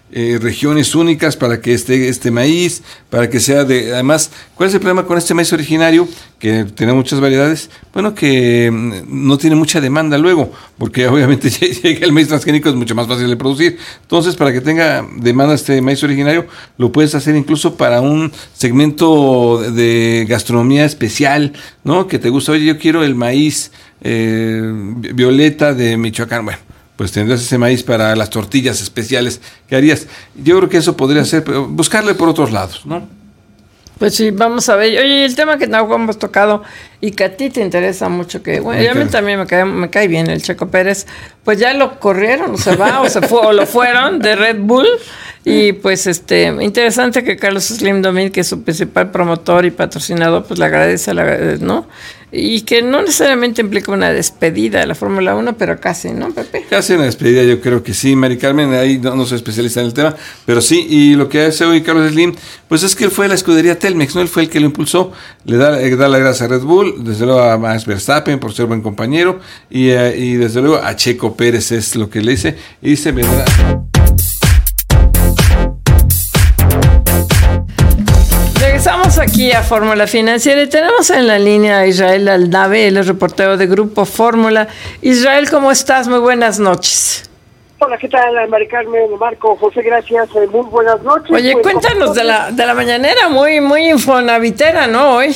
eh, regiones únicas para que esté este maíz, para que sea de... Además, ¿cuál es el problema con este maíz originario? Que tiene muchas variedades, bueno, que mm, no tiene mucha demanda luego, porque obviamente llega el maíz transgénico, es mucho más fácil de producir. Entonces, para que tenga demanda este maíz originario, lo puedes hacer incluso para un segmento de gastronomía especial, ¿no? Que te gusta, oye, yo quiero el maíz eh, violeta de Michoacán, bueno, pues tendrás ese maíz para las tortillas especiales que harías. Yo creo que eso podría ser, pero buscarle por otros lados, ¿no? Pues sí, vamos a ver. Oye, el tema que no hemos tocado y que a ti te interesa mucho, que bueno, a mí también me cae, me cae bien el Checo Pérez, pues ya lo corrieron, o se va, o se fue, o lo fueron de Red Bull. Y pues este, interesante que Carlos Slim Domínguez, que es su principal promotor y patrocinador, pues le agradece, la, ¿no? Y que no necesariamente implica una despedida de la Fórmula uno, pero casi, ¿no, Pepe? Casi una despedida, yo creo que sí, Mari Carmen, ahí no, no soy especialista en el tema, pero sí, y lo que hace hoy Carlos Slim, pues es que él fue a la escudería Telmex, ¿no? Él fue el que lo impulsó, le da, le da la gracia a Red Bull, desde luego a Max Verstappen por ser buen compañero, y, eh, y desde luego a Checo Pérez es lo que le dice, y dice, ¿verdad? Regresamos aquí a Fórmula Financiera y tenemos en la línea a Israel Aldave, él es reportero de Grupo Fórmula. Israel, ¿cómo estás? Muy buenas noches. Hola, ¿qué tal, Mari Carmen, Marco, José? Gracias, eh, muy buenas noches. Oye, pues, cuéntanos de la de la mañanera, muy muy infonavitera, ¿no? Hoy.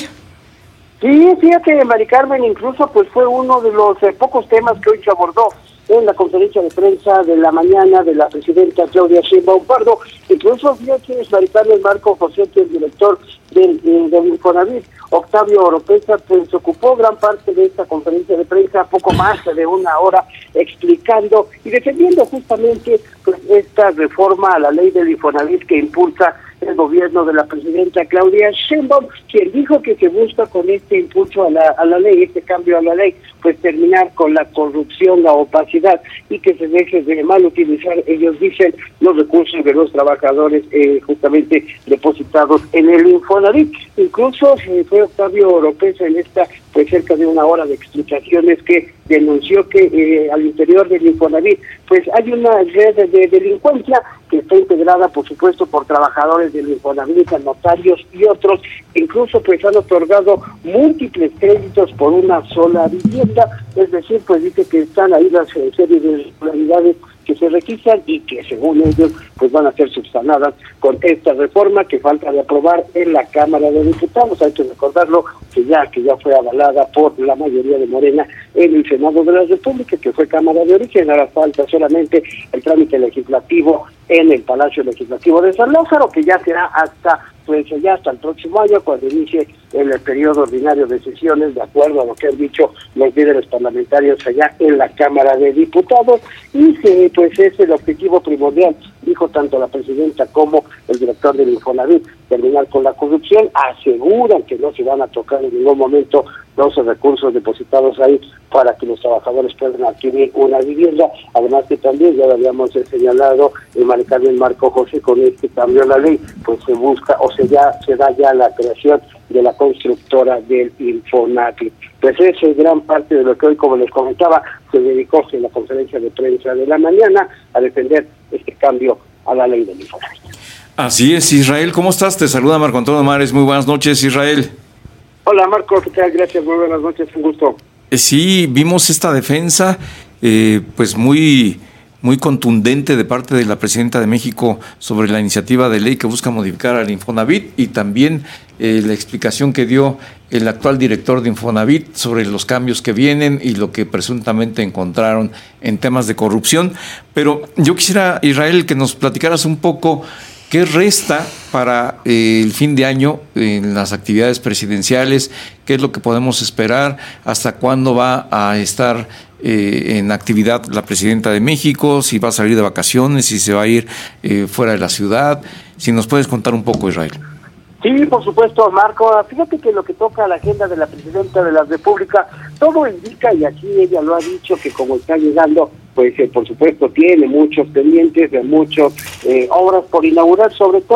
Sí, fíjate, Mari Carmen, incluso pues fue uno de los eh, pocos temas que hoy se abordó en la conferencia de prensa de la mañana de la presidenta Claudia Sheinbaum Pardo. Incluso fíjate, Mari Carmen, Marco, José, que el director del, eh, del Infonavit, Octavio Oropesa, pues ocupó gran parte de esta conferencia de prensa, poco más de una hora, explicando y defendiendo justamente pues esta reforma a la ley del Infonavit que impulsa el gobierno de la presidenta Claudia Sheinbaum, quien dijo que se busca con este impulso a la, a la ley, este cambio a la ley, pues terminar con la corrupción, la opacidad y que se deje de mal utilizar, ellos dicen, los recursos de los trabajadores eh, justamente depositados en el Infonavit. Incluso eh, fue Octavio Oropesa en esta pues cerca de una hora de explicaciones que denunció que eh, al interior del Infonavit pues hay una red de, de delincuencia que está integrada por supuesto por trabajadores del Infonavit, notarios y otros, incluso pues han otorgado múltiples créditos por una sola vivienda, es decir, pues dice que están ahí las eh, series de irregularidades que se registran y que según ellos pues van a ser subsanadas con esta reforma que falta de aprobar en la Cámara de Diputados. Hay que recordarlo que ya que ya fue avalada por la mayoría de Morena en el Senado de la República, que fue Cámara de Origen. Ahora falta solamente el trámite legislativo en el Palacio Legislativo de San Lázaro, que ya será hasta pues ya hasta el próximo año, cuando inicie el, el periodo ordinario de sesiones, de acuerdo a lo que han dicho los líderes parlamentarios allá en la Cámara de Diputados, y que pues es el objetivo primordial, dijo tanto la presidenta como el director del Infonavit, terminar con la corrupción. Aseguran que no se van a tocar en ningún momento los recursos depositados ahí para que los trabajadores puedan adquirir una vivienda, además que también ya lo habíamos señalado en Mari Carmen, Marco, José, con este cambio a la ley, pues se busca o se ya se da ya la creación de la constructora del Infonavit. Pues eso es gran parte de lo que hoy, como les comentaba, se dedicó en la conferencia de prensa de la mañana a defender este cambio a la ley del Infonavit. Así es, Israel, ¿cómo estás? Te saluda Marco Antonio Mares, muy buenas noches, Israel. Hola, Marco, ¿qué tal? Gracias, muy buenas noches, un gusto. Eh, sí, vimos esta defensa, eh, pues muy... muy contundente de parte de la presidenta de México sobre la iniciativa de ley que busca modificar al Infonavit, y también eh, la explicación que dio el actual director de Infonavit sobre los cambios que vienen y lo que presuntamente encontraron en temas de corrupción. Pero yo quisiera, Israel, que nos platicaras un poco qué resta para eh, el fin de año en las actividades presidenciales, qué es lo que podemos esperar, hasta cuándo va a estar Eh, en actividad la presidenta de México, si va a salir de vacaciones, si se va a ir eh, fuera de la ciudad. Si nos puedes contar un poco, Israel. Sí, por supuesto, Marco. Fíjate que lo que toca a la agenda de la presidenta de la República, todo indica, y aquí ella lo ha dicho, que como está llegando, pues eh, por supuesto tiene muchos pendientes, de muchas eh, obras por inaugurar, sobre todo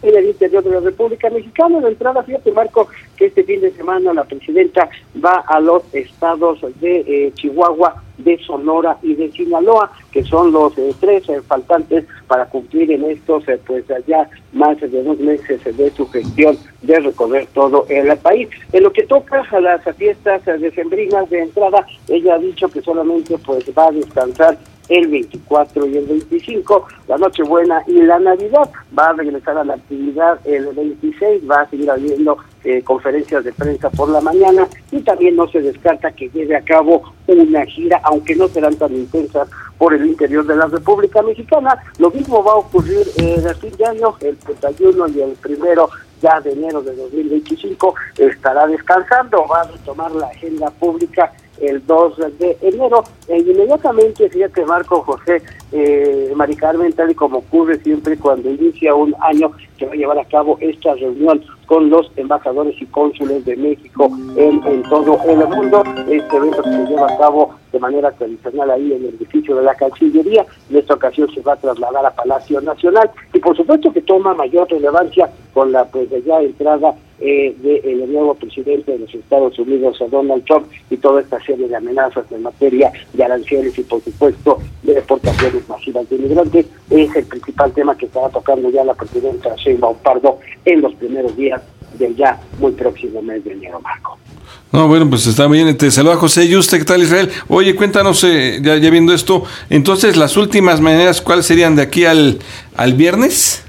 en el interior de la República Mexicana. De entrada, fíjate, Marco, que este fin de semana la presidenta va a los estados de eh, Chihuahua, de Sonora y de Sinaloa, que son los eh, tres eh, faltantes para cumplir en estos, eh, pues ya más de dos meses eh, de su gestión de recorrer todo el país. En lo que toca a las fiestas eh, decembrinas, de entrada, ella ha dicho que solamente pues va a descansar el veinticuatro y el veinticinco, la Nochebuena y la Navidad. Va a regresar a la actividad el veintiséis, va a seguir habiendo eh, conferencias de prensa por la mañana, y también no se descarta que lleve a cabo una gira, aunque no serán tan intensas, por el interior de la República Mexicana. Lo mismo va a ocurrir eh, el fin de año, el treinta y uno y el primero ya de enero de dos mil veinticinco, estará descansando, va a retomar la agenda pública el dos de enero, e inmediatamente, fíjate, Marco, José, eh, Mari Carmen, tal y como ocurre siempre cuando inicia un año, se va a llevar a cabo esta reunión con los embajadores y cónsules de México en, en todo el mundo. Este evento se lleva a cabo de manera tradicional ahí en el edificio de la Cancillería. En esta ocasión se va a trasladar a Palacio Nacional, y por supuesto que toma mayor relevancia con la pues ya entrada eh, del nuevo presidente de los Estados Unidos, Donald Trump, y toda esta serie de amenazas en materia de aranceles y por supuesto de deportaciones masivas de inmigrantes. Es el principal tema que estará tocando ya la presidenta Sheinbaum Pardo en los primeros días del ya muy próximo mes de enero, Marco. No, bueno, pues está bien. Te saluda José Yuste. ¿Qué tal, Israel? Oye, cuéntanos, eh, ya, ya viendo esto, entonces las últimas mañanas, ¿cuáles serían de aquí al, al viernes?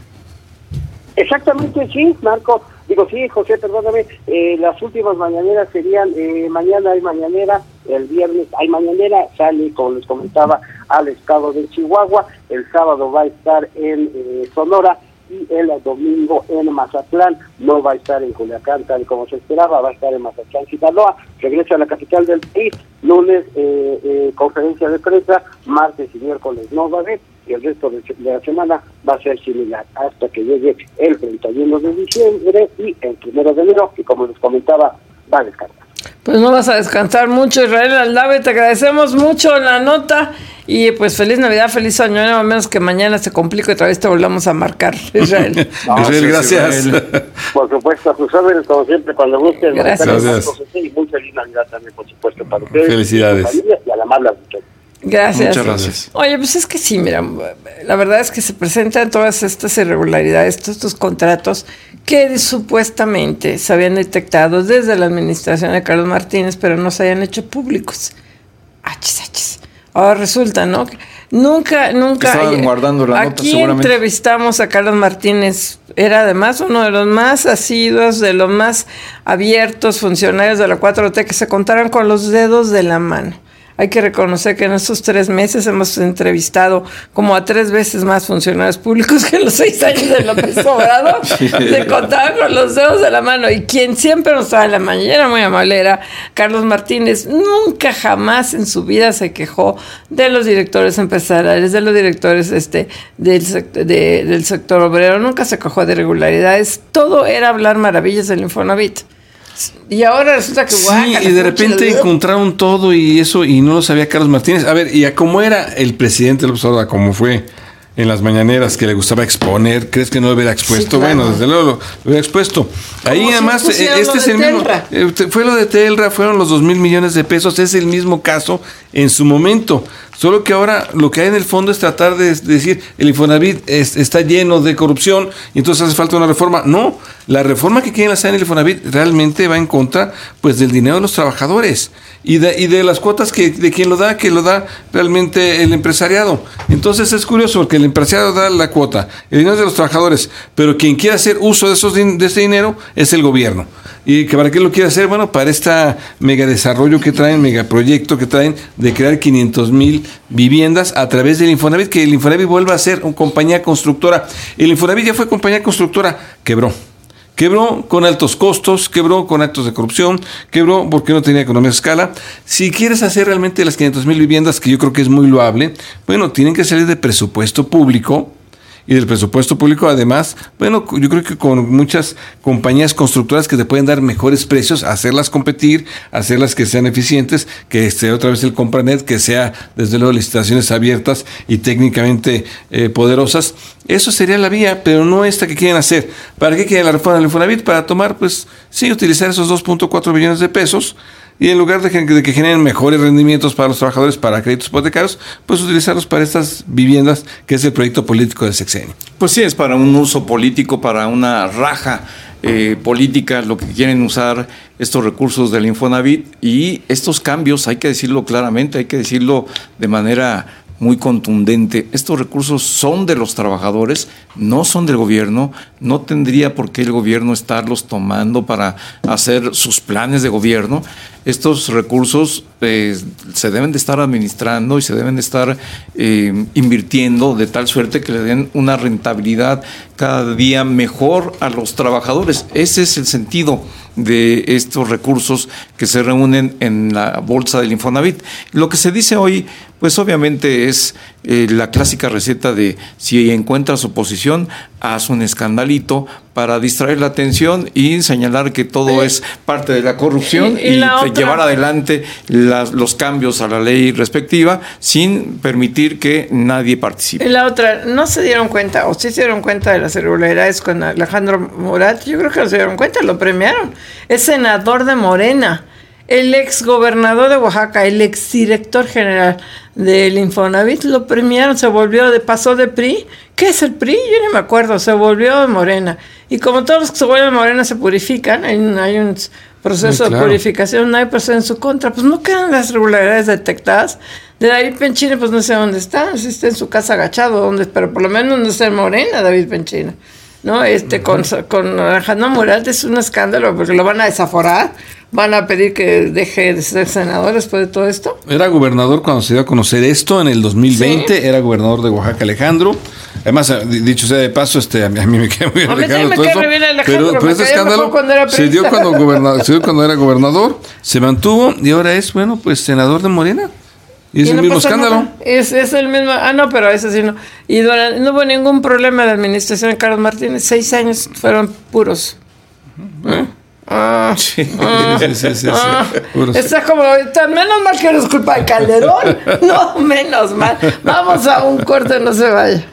Exactamente, sí, Marco. Digo, sí, José, perdóname, eh, las últimas mañaneras serían, eh, mañana hay mañanera, el viernes hay mañanera, sale, como les comentaba, al estado de Chihuahua, el sábado va a estar en eh, Sonora, y el domingo en Mazatlán. No va a estar en Culiacán tal como se esperaba, va a estar en Mazatlán, Sinaloa. Regresa a la capital del país, lunes eh, eh, conferencia de prensa, martes y miércoles no va a haber, y el resto de, de la semana va a ser similar hasta que llegue el treinta y uno de diciembre y el primero de enero, y como les comentaba, va a descansar. Pues no vas a descansar mucho, Israel Aldave, te agradecemos mucho la nota, y pues feliz Navidad, feliz año nuevo, a menos que mañana se complique y otra vez te volvamos a marcar, Israel. No, Israel, gracias. Israel. Por supuesto, a sus órdenes, como siempre, cuando gusten. Gracias. gracias. Y muy feliz Navidad también, por supuesto, para ustedes. Felicidades. Y, y a la amable auditoría. Gracias. Muchas gracias. Oye, pues es que sí, mira, la verdad es que se presentan todas estas irregularidades, todos estos contratos que supuestamente se habían detectado desde la administración de Carlos Martínez, pero no se habían hecho públicos. Achis, achis. Ahora resulta, ¿no? Nunca, nunca. Estaban guardando la nota, aquí seguramente. Entrevistamos a Carlos Martínez. Era además uno de los más asiduos, de los más abiertos funcionarios de la cuatro T, que se contaran con los dedos de la mano. Hay que reconocer que en estos tres meses hemos entrevistado como a tres veces más funcionarios públicos que en los seis años de López Obrador. Se contaban con los dedos de la mano. Y quien siempre nos estaba en la mañana muy amable era Carlos Martínez. Nunca jamás en su vida se quejó de los directores empresariales, de los directores este del, sect- de, del sector obrero. Nunca se quejó de irregularidades. Todo era hablar maravillas del Infonavit. Y ahora resulta que sí, guácala, y de repente mucho, encontraron todo y eso, y no lo sabía Carlos Martínez. A ver, y a cómo era el presidente López Obrador, como fue en las mañaneras, que le gustaba exponer, ¿crees que no lo hubiera expuesto? Sí, claro. Bueno, desde luego lo, lo hubiera expuesto. Ahí si además, pusieron este lo es de el mismo, Telra. eh, fue lo de Telra, fueron los dos mil millones de pesos, es el mismo caso en su momento. Solo que ahora lo que hay en el fondo es tratar de decir el Infonavit es, está lleno de corrupción y entonces hace falta una reforma. No, la reforma que quieren hacer en el Infonavit realmente va en contra pues del dinero de los trabajadores y de, y de las cuotas que de quien lo da, que lo da realmente el empresariado. Entonces es curioso porque el empresariado da la cuota, el dinero es de los trabajadores, pero quien quiere hacer uso de, esos, de ese dinero es el gobierno. ¿Y que para qué lo quiere hacer? Bueno, para este mega desarrollo que traen, megaproyecto que traen de crear quinientos mil viviendas a través del Infonavit, que el Infonavit vuelva a ser una compañía constructora. El Infonavit ya fue compañía constructora, quebró. Quebró con altos costos, quebró con actos de corrupción, quebró porque no tenía economía de escala. Si quieres hacer realmente las quinientas mil viviendas, que yo creo que es muy loable, bueno, tienen que salir de presupuesto público y del presupuesto público. Además, bueno, yo creo que con muchas compañías constructoras que te pueden dar mejores precios, hacerlas competir, hacerlas que sean eficientes, que esté otra vez el Compranet, que sea desde luego licitaciones abiertas y técnicamente eh, poderosas. Eso sería la vía, pero no esta que quieren hacer. ¿Para qué quieren la reforma del Infonavit? Para tomar, pues, sí, utilizar esos dos punto cuatro billones de pesos y en lugar de que, de que generen mejores rendimientos para los trabajadores, para créditos hipotecarios, pues utilizarlos para estas viviendas, que es el proyecto político del sexenio. Pues sí, es para un uso político, para una raja eh, política, lo que quieren usar estos recursos del Infonavit, y estos cambios, hay que decirlo claramente, hay que decirlo de manera muy contundente. Estos recursos son de los trabajadores, no son del gobierno. No tendría por qué el gobierno estarlos tomando para hacer sus planes de gobierno. Estos recursos eh, se deben de estar administrando y se deben de estar eh, invirtiendo de tal suerte que le den una rentabilidad cada día mejor a los trabajadores. Ese es el sentido de estos recursos que se reúnen en la bolsa del Infonavit. Lo que se dice hoy, pues obviamente es eh, la clásica receta de si encuentras oposición, haz un escandalito para distraer la atención y señalar que todo Sí. es parte de la corrupción Y- y, y la te- otra- llevar adelante las- los cambios a la ley respectiva sin permitir que nadie participe. Y la otra, ¿no se dieron cuenta o sí se dieron cuenta de las irregularidades con Alejandro Murat? Yo creo que no se dieron cuenta, lo premiaron. Es senador de Morena, el ex gobernador de Oaxaca, el ex director general del Infonavit, lo premiaron, se volvió, de pasó de P R I. ¿Qué es el P R I? Yo no me acuerdo, se volvió de Morena. Y como todos los que se vuelven de Morena se purifican, hay un, hay un proceso Sí, claro. de purificación, no hay proceso en su contra, pues no quedan las irregularidades detectadas. De David Penchina, pues no sé dónde está, si está en su casa agachado, dónde, pero por lo menos no está en Morena, David Penchina. ¿No? Este, con, con Alejandro Murat es un escándalo, porque lo van a desaforar, van a pedir que deje de ser senador después de todo esto. Era gobernador cuando se dio a conocer esto en el dos mil veinte, Sí. era gobernador de Oaxaca Alejandro. Además, eh, di- dicho sea de paso, este, a mí, a mí me queda muy bien A mí también me todo cae eso, re bien Alejandro, pero, pero me este caía escándalo mejor cuando era se dio priista. cuando, goberna- se dio cuando era gobernador, se mantuvo y ahora es, bueno, pues senador de Morena. Y es Y el no mismo pasa escándalo. nada. Es, es el mismo. Ah, no, pero ese sí no. Y durante- no hubo ningún problema de administración de Carlos Martínez. Seis años fueron puros. ¿Eh? Ah, Sí, ah, sí, sí, sí, ah. sí. Puros. Está como. Está menos mal que no es culpa de Calderón. No, menos mal. Vamos a un corte, no se vaya.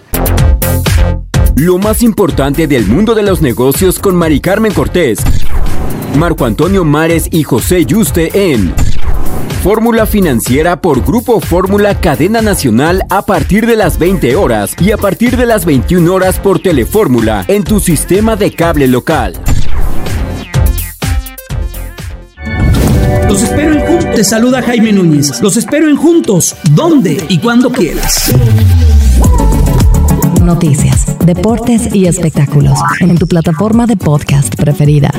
Lo más importante del mundo de los negocios con Mari Carmen Cortés, Marco Antonio Mares y José Yuste en Fórmula Financiera por Grupo Fórmula Cadena Nacional a partir de las veinte horas y a partir de las veintiuna horas por Telefórmula en tu sistema de cable local. Los espero en Juntos. Te saluda Jaime Núñez. Los espero en Juntos, donde y cuando quieras. Noticias, deportes y espectáculos en tu plataforma de podcast preferida.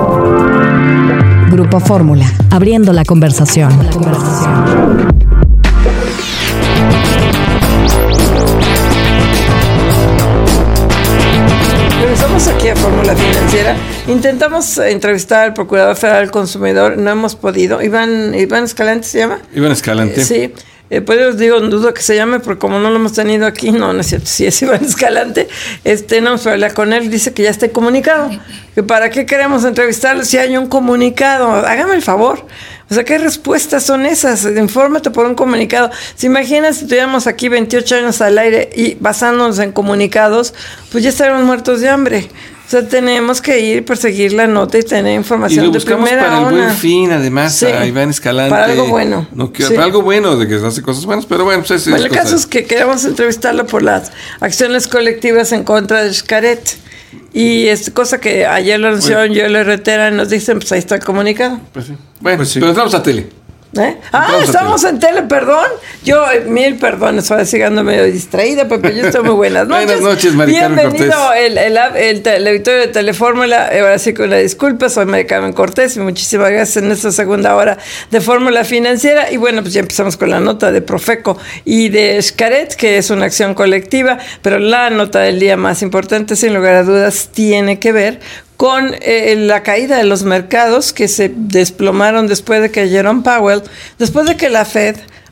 Grupo Fórmula, abriendo la conversación. La conversación. Regresamos aquí a Fórmula Financiera. Intentamos eh, entrevistar al Procurador Federal del Consumidor, no hemos podido. Iván, Iván Escalante se llama. Iván Escalante. Eh, sí. Eh, pues os digo, dudo que se llame, porque como no lo hemos tenido aquí, no, no es cierto, sí es Iván Escalante, este, no vamos a hablar con él, dice que ya está comunicado, que para qué queremos entrevistarlo si hay un comunicado, hágame el favor, o sea, ¿qué respuestas son esas? Infórmate por un comunicado. ¿Se imaginan si tuviéramos aquí veintiocho años al aire y basándonos en comunicados, pues ya estaríamos muertos de hambre? O sea, tenemos que ir, perseguir la nota y tener Y información lo de buscamos primera para el una. buen fin, además, Sí, a Iván Escalante. para algo bueno. No, que, Sí. Para algo bueno, de que hace cosas buenas, pero bueno, pues es, Bueno, es el cosa- caso es que queremos entrevistarlo por las acciones colectivas en contra de Xcaret. Y es cosa que ayer lo anunciaron yo le retera y nos dicen, pues ahí está el comunicado. Pues sí. Bueno, Pues sí. pero entramos a tele. ¿Eh? Ah, Entramos a estamos en tele, perdón. Yo, eh, mil perdones, ahora sigo ando medio distraída, Pepe. Yo estoy muy buenas noches. Buenas noches, Mari Carmen Bienvenido Cortés. el, el, el, el, el auditorio de Telefórmula. Eh, Ahora sí con una disculpa, soy Mari Carmen Cortés y muchísimas gracias en esta segunda hora de Fórmula Financiera. Y bueno, pues ya empezamos con la nota de Profeco y de Xcaret, que es una acción colectiva, pero la nota del día más importante, sin lugar a dudas, tiene que ver con eh, la caída de los mercados que se desplomaron después de que Jerome Powell, después de que la Fed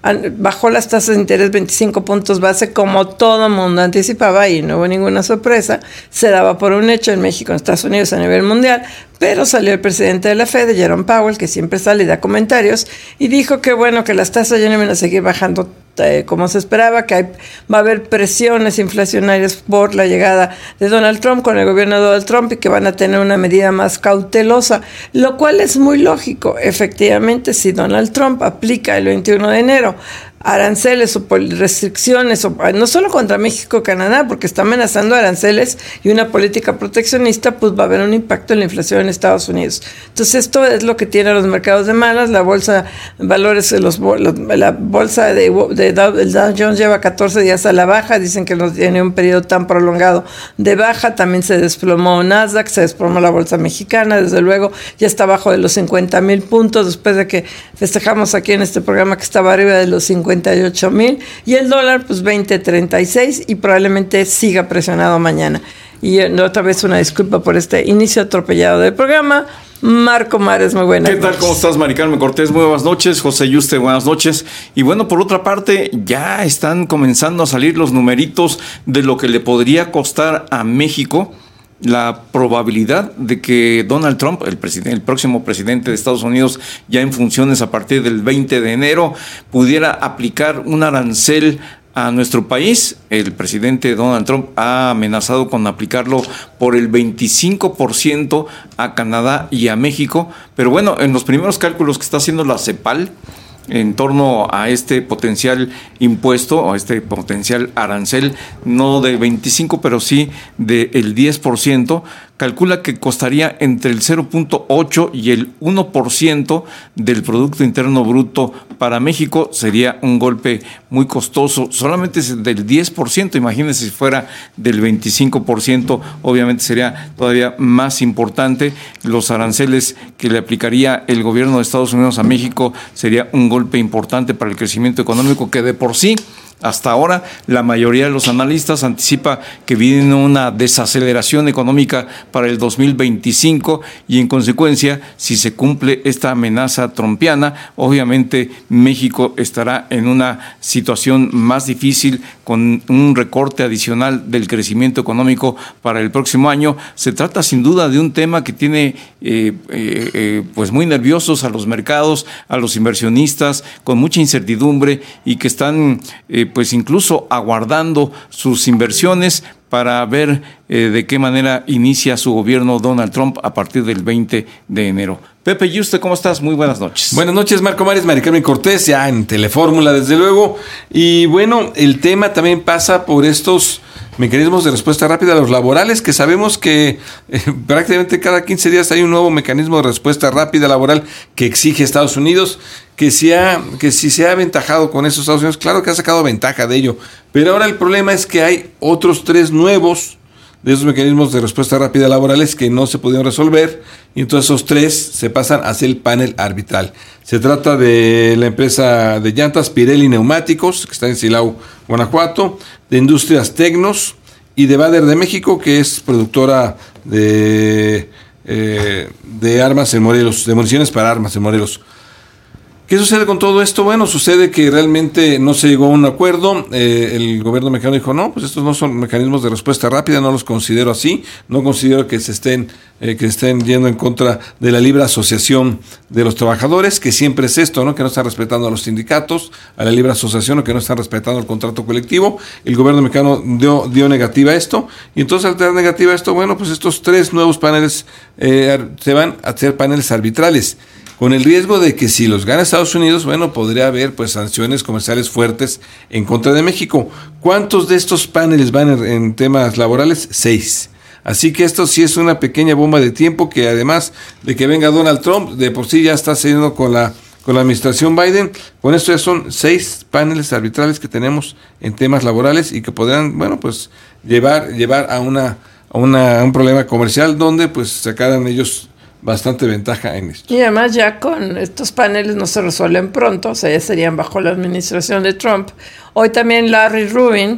bajó las tasas de interés veinticinco puntos base, como todo mundo anticipaba, y no hubo ninguna sorpresa. Se daba por un hecho en México, en Estados Unidos, a nivel mundial, pero salió el presidente de la Fed, Jerome Powell, que siempre sale y da comentarios, y dijo que bueno, que las tasas ya no iban a seguir bajando eh, como se esperaba, que hay, va a haber presiones inflacionarias por la llegada de Donald Trump con el gobierno de Donald Trump, y que van a tener una medida más cautelosa, lo cual es muy lógico. Efectivamente, si Donald Trump aplica el veintiuno de enero aranceles o restricciones, o, no solo contra México y Canadá, porque está amenazando aranceles y una política proteccionista, pues va a haber un impacto en la inflación en Estados Unidos. Entonces esto es lo que tiene los mercados de malas. La bolsa de valores, los, los, la bolsa de, de Dow, el Dow Jones lleva catorce días a la baja, dicen que no tiene un periodo tan prolongado de baja. También se desplomó Nasdaq, se desplomó la bolsa mexicana, desde luego ya está abajo de los cincuenta mil puntos, después de que festejamos aquí en este programa que estaba arriba de los cincuenta y ocho mil, y el dólar pues veinte treinta y seis, y probablemente siga presionado mañana. Y otra vez una disculpa por este inicio atropellado del programa. Marco Mares, muy buenas ¿Qué tal? noches. ¿Cómo estás, Mari Carmen Cortés? Muy buenas noches. José Yuste, buenas noches. Y bueno, por otra parte, ya están comenzando a salir los numeritos de lo que le podría costar a México la probabilidad de que Donald Trump, el, presidente, el próximo presidente de Estados Unidos, ya en funciones a partir del veinte de enero, pudiera aplicar un arancel a nuestro país. El presidente Donald Trump ha amenazado con aplicarlo por el veinticinco por ciento a Canadá y a México. Pero bueno, en los primeros cálculos que está haciendo la CEPAL en torno a este potencial impuesto o este potencial arancel, no de veinticinco, pero sí del diez por ciento, calcula que costaría entre el cero punto ocho y el uno por ciento del Producto Interno Bruto para México. Sería un golpe muy costoso, solamente es del diez por ciento, imagínense si fuera del veinticinco por ciento, obviamente sería todavía más importante. Los aranceles que le aplicaría el gobierno de Estados Unidos a México sería un golpe importante para el crecimiento económico, que de por sí, hasta ahora, la mayoría de los analistas anticipa que viene una desaceleración económica para el dos mil veinticinco, y en consecuencia, si se cumple esta amenaza trumpiana, obviamente México estará en una situación más difícil, con un recorte adicional del crecimiento económico para el próximo año. Se trata sin duda de un tema que tiene eh, eh, eh, pues muy nerviosos a los mercados, a los inversionistas, con mucha incertidumbre, y que están eh, pues incluso aguardando sus inversiones para ver eh, de qué manera inicia su gobierno Donald Trump a partir del veinte de enero. Pepe Yuste, ¿cómo estás? Muy buenas noches. Buenas noches, Marco Mares, Mari Carmen Cortés, ya en Telefórmula, desde luego. Y bueno, el tema también pasa por estos mecanismos de respuesta rápida a los laborales, que sabemos que eh, prácticamente cada quince días hay un nuevo mecanismo de respuesta rápida laboral que exige Estados Unidos, que si, ha, que si se ha aventajado con esos Estados Unidos, claro que ha sacado ventaja de ello, pero ahora el problema es que hay otros tres nuevos de esos mecanismos de respuesta rápida laborales que no se pudieron resolver, y entonces esos tres se pasan hacia el panel arbitral. Se trata de la empresa de llantas Pirelli Neumáticos, que está en Silao, Guanajuato, de Industrias Tecnos y de Bader de México, que es productora de, eh, de armas en Morelos, de municiones para armas en Morelos. ¿Qué sucede con todo esto? Bueno, sucede que realmente no se llegó a un acuerdo. Eh, el gobierno mexicano dijo, no, pues estos no son mecanismos de respuesta rápida, no los considero así, no considero que se estén, eh, que estén yendo en contra de la libre asociación de los trabajadores, que siempre es esto, ¿no? Que no están respetando a los sindicatos, a la libre asociación, o que no están respetando el contrato colectivo. El gobierno mexicano dio, dio negativa a esto, y entonces al dar negativa a esto, bueno, pues estos tres nuevos paneles eh, se van a hacer paneles arbitrales, con el riesgo de que si los gana Estados Unidos, bueno, podría haber pues sanciones comerciales fuertes en contra de México. ¿Cuántos de estos paneles van en, en temas laborales? Seis. Así que esto sí es una pequeña bomba de tiempo, que además de que venga Donald Trump, de por sí ya está saliendo con la, con la administración Biden. Con esto ya son seis paneles arbitrales que tenemos en temas laborales, y que podrán, bueno, pues llevar, llevar a, una, a, una, a un problema comercial donde pues sacaran ellos bastante ventaja en esto. Y además ya con estos paneles no se resuelven pronto, o sea, ya serían bajo la administración de Trump. Hoy también Larry Rubin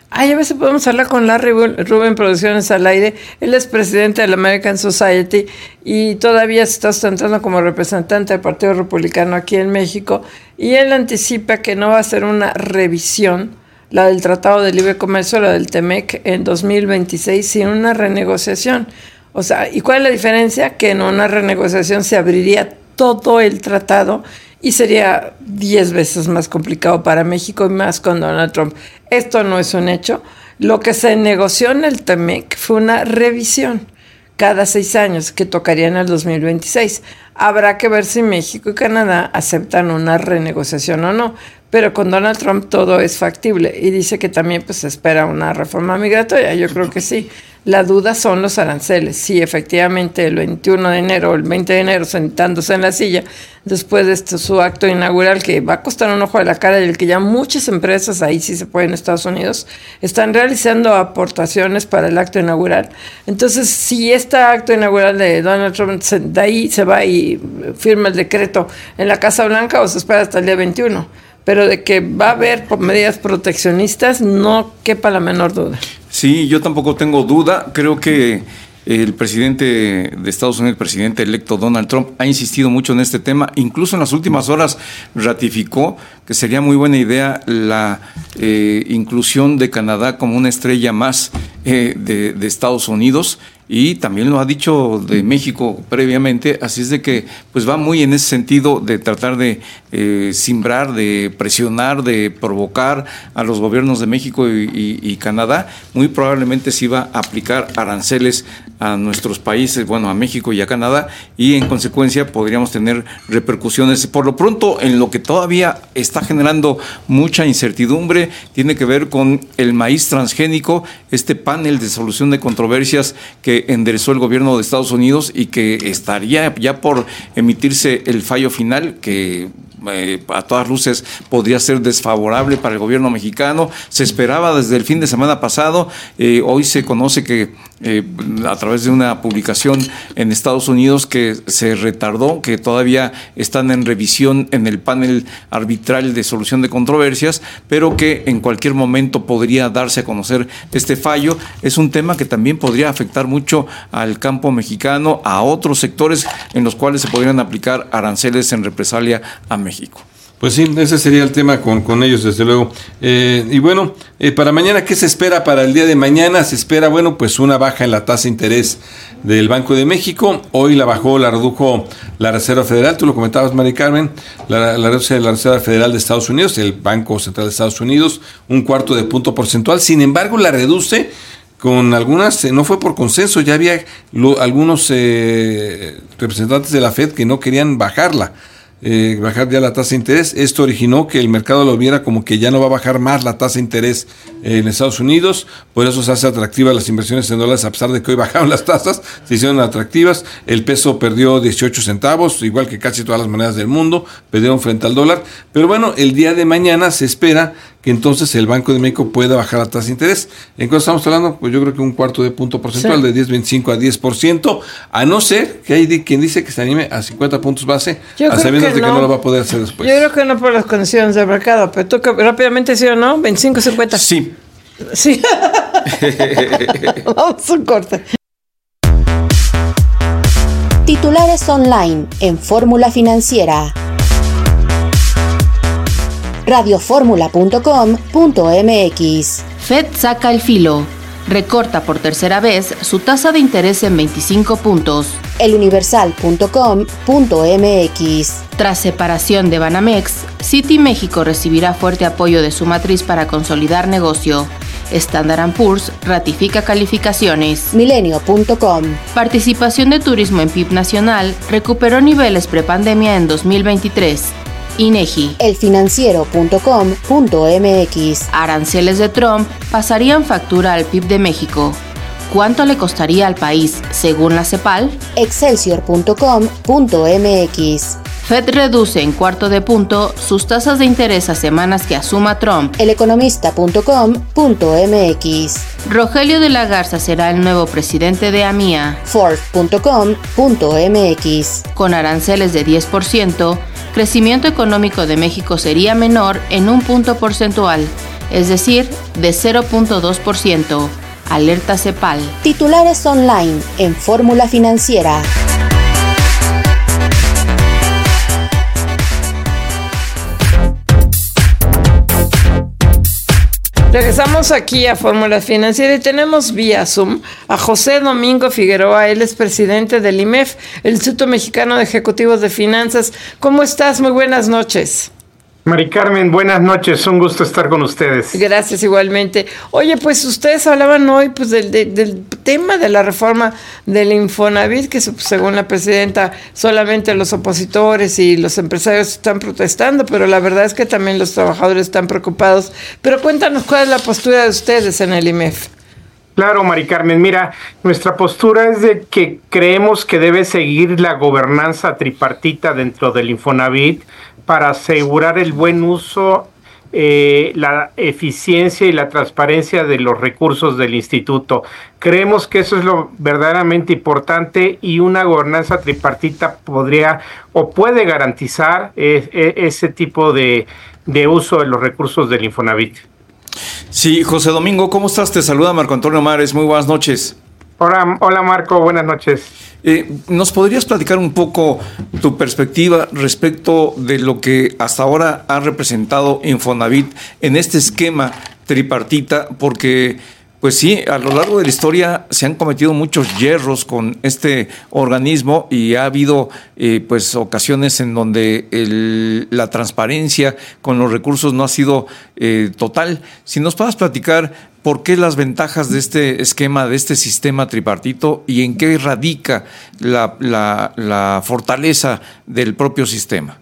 Ay, a veces podemos hablar con Larry Rubin, Producciones al Aire. Él es presidente de la American Society y todavía se está ostentando como representante del Partido Republicano aquí en México. Y él anticipa que no va a ser una revisión, la del Tratado de Libre Comercio, la del T M E C, en dos mil veintiséis, sino una renegociación. O sea, ¿y cuál es la diferencia? Que en una renegociación se abriría todo el tratado y sería diez veces más complicado para México y más con Donald Trump. Esto no es un hecho. Lo que se negoció en el T M E C fue una revisión cada seis años que tocaría en el dos mil veintiséis. Habrá que ver si México y Canadá aceptan una renegociación o no. Pero con Donald Trump todo es factible y dice que también pues se espera una reforma migratoria. Yo creo que sí. La duda son los aranceles. Sí, efectivamente, el veintiuno de enero o el veinte de enero, sentándose en la silla, después de esto, su acto inaugural, que va a costar un ojo de la cara y el que ya muchas empresas, ahí sí se puede en Estados Unidos, están realizando aportaciones para el acto inaugural. Entonces, si este acto inaugural de Donald Trump, se, de ahí se va y firma el decreto en la Casa Blanca o se espera hasta el día veintiuno. Pero de que va a haber medidas proteccionistas, no quepa la menor duda. Sí, yo tampoco tengo duda. Creo que el presidente de Estados Unidos, el presidente electo Donald Trump, ha insistido mucho en este tema. Incluso en las últimas horas ratificó que sería muy buena idea la eh, inclusión de Canadá como una estrella más eh, de, de Estados Unidos. Y también lo ha dicho de México previamente, así es de que pues va muy en ese sentido de tratar de eh, simbrar, de presionar, de provocar a los gobiernos de México y, y, y Canadá. Muy probablemente se iba a aplicar aranceles a nuestros países, bueno, a México y a Canadá, y en consecuencia podríamos tener repercusiones. Por lo pronto, en lo que todavía está generando mucha incertidumbre, tiene que ver con el maíz transgénico, este panel de solución de controversias que enderezó el gobierno de Estados Unidos y que estaría ya por emitirse el fallo final, que eh, a todas luces podría ser desfavorable para el gobierno mexicano. Se esperaba desde el fin de semana pasado, eh, hoy se conoce que eh, a través de una publicación en Estados Unidos que se retardó, que todavía están en revisión en el panel arbitral de solución de controversias, pero que en cualquier momento podría darse a conocer este fallo. Es un tema que también podría afectar mucho al campo mexicano, a otros sectores en los cuales se podrían aplicar aranceles en represalia a México. Pues sí, ese sería el tema con, con ellos, desde luego. Eh, y bueno, eh, para mañana, ¿qué se espera para el día de mañana? Se espera, bueno, pues una baja en la tasa de interés del Banco de México. Hoy la bajó, la redujo la Reserva Federal, tú lo comentabas, Mari Carmen, la, la, la Reserva Federal de Estados Unidos, el Banco Central de Estados Unidos, un cuarto de punto porcentual. Sin embargo, la reduce con algunas, no fue por consenso, ya había lo, algunos eh, representantes de la Fed que no querían bajarla. Eh, bajar ya la tasa de interés. Esto originó que el mercado lo viera como que ya no va a bajar más la tasa de interés eh, en Estados Unidos. Por eso se hace atractivas las inversiones en dólares, a pesar de que hoy bajaron las tasas, se hicieron atractivas. El peso perdió dieciocho centavos, igual que casi todas las monedas del mundo, perdieron frente al dólar. Pero bueno, el día de mañana se espera que entonces el Banco de México pueda bajar la tasa de interés. ¿En cuánto estamos hablando? Pues yo creo que un cuarto de punto porcentual, sí, de diez punto veinticinco a diez por ciento, a no ser que hay quien dice que se anime a cincuenta puntos base, yo a sabiendas de que no. que no lo va a poder hacer después. Yo creo que no por las condiciones del mercado, pero tú que rápidamente, ¿sí o no? veinticinco, cincuenta. Sí. Sí. Vamos a un corte. Titulares online en Fórmula Financiera. radioformula punto com punto m x. Fed saca el filo. Recorta por tercera vez su tasa de interés en veinticinco puntos. eluniversal punto com punto m x. Tras separación de Banamex, Citi México recibirá fuerte apoyo de su matriz para consolidar negocio. Standard and Poor's ratifica calificaciones. Milenio punto com. Participación de turismo en P I B nacional recuperó niveles prepandemia en dos mil veintitrés. INEGI. elfinanciero punto com punto m x. Aranceles de Trump pasarían factura al P I B de México. ¿Cuánto le costaría al país según la CEPAL? excelsior punto com punto m x. Fed reduce en cuarto de punto sus tasas de interés a semanas que asuma Trump. eleconomista punto com punto m x. Rogelio de la Garza será el nuevo presidente de AMIA. Forbes punto com punto m x. Con aranceles de diez por ciento, crecimiento económico de México sería menor en un punto porcentual. es decir, de cero punto dos por ciento. Alerta CEPAL. Titulares online en Fórmula Financiera. Regresamos aquí a Fórmula Financiera y tenemos vía Zoom a José Domingo Figueroa. Él es presidente del I M E F, el Instituto Mexicano de Ejecutivos de Finanzas. ¿Cómo estás? Muy buenas noches. Mari Carmen, buenas noches, un gusto estar con ustedes. Gracias, igualmente. Oye, pues ustedes hablaban hoy pues del, del, del tema de la reforma del Infonavit, que según la presidenta solamente los opositores y los empresarios están protestando, pero la verdad es que también los trabajadores están preocupados. Pero cuéntanos cuál es la postura de ustedes en el I M E F. Claro, Mari Carmen, mira, nuestra postura es de que creemos que debe seguir la gobernanza tripartita dentro del Infonavit para asegurar el buen uso, eh, la eficiencia y la transparencia de los recursos del instituto. Creemos que eso es lo verdaderamente importante y una gobernanza tripartita podría o puede garantizar eh, eh, ese tipo de, de uso de los recursos del Infonavit. Sí, José Domingo, ¿cómo estás? Te saluda Marco Antonio Mares, muy buenas noches. Hola, hola Marco, buenas noches. Eh, ¿Nos podrías platicar un poco tu perspectiva respecto de lo que hasta ahora ha representado Infonavit en este esquema tripartita? Porque, pues sí, a lo largo de la historia se han cometido muchos yerros con este organismo y ha habido eh, pues ocasiones en donde el, la transparencia con los recursos no ha sido eh, total. Si nos puedes platicar por qué las ventajas de este esquema, de este sistema tripartito y en qué radica la, la, la fortaleza del propio sistema.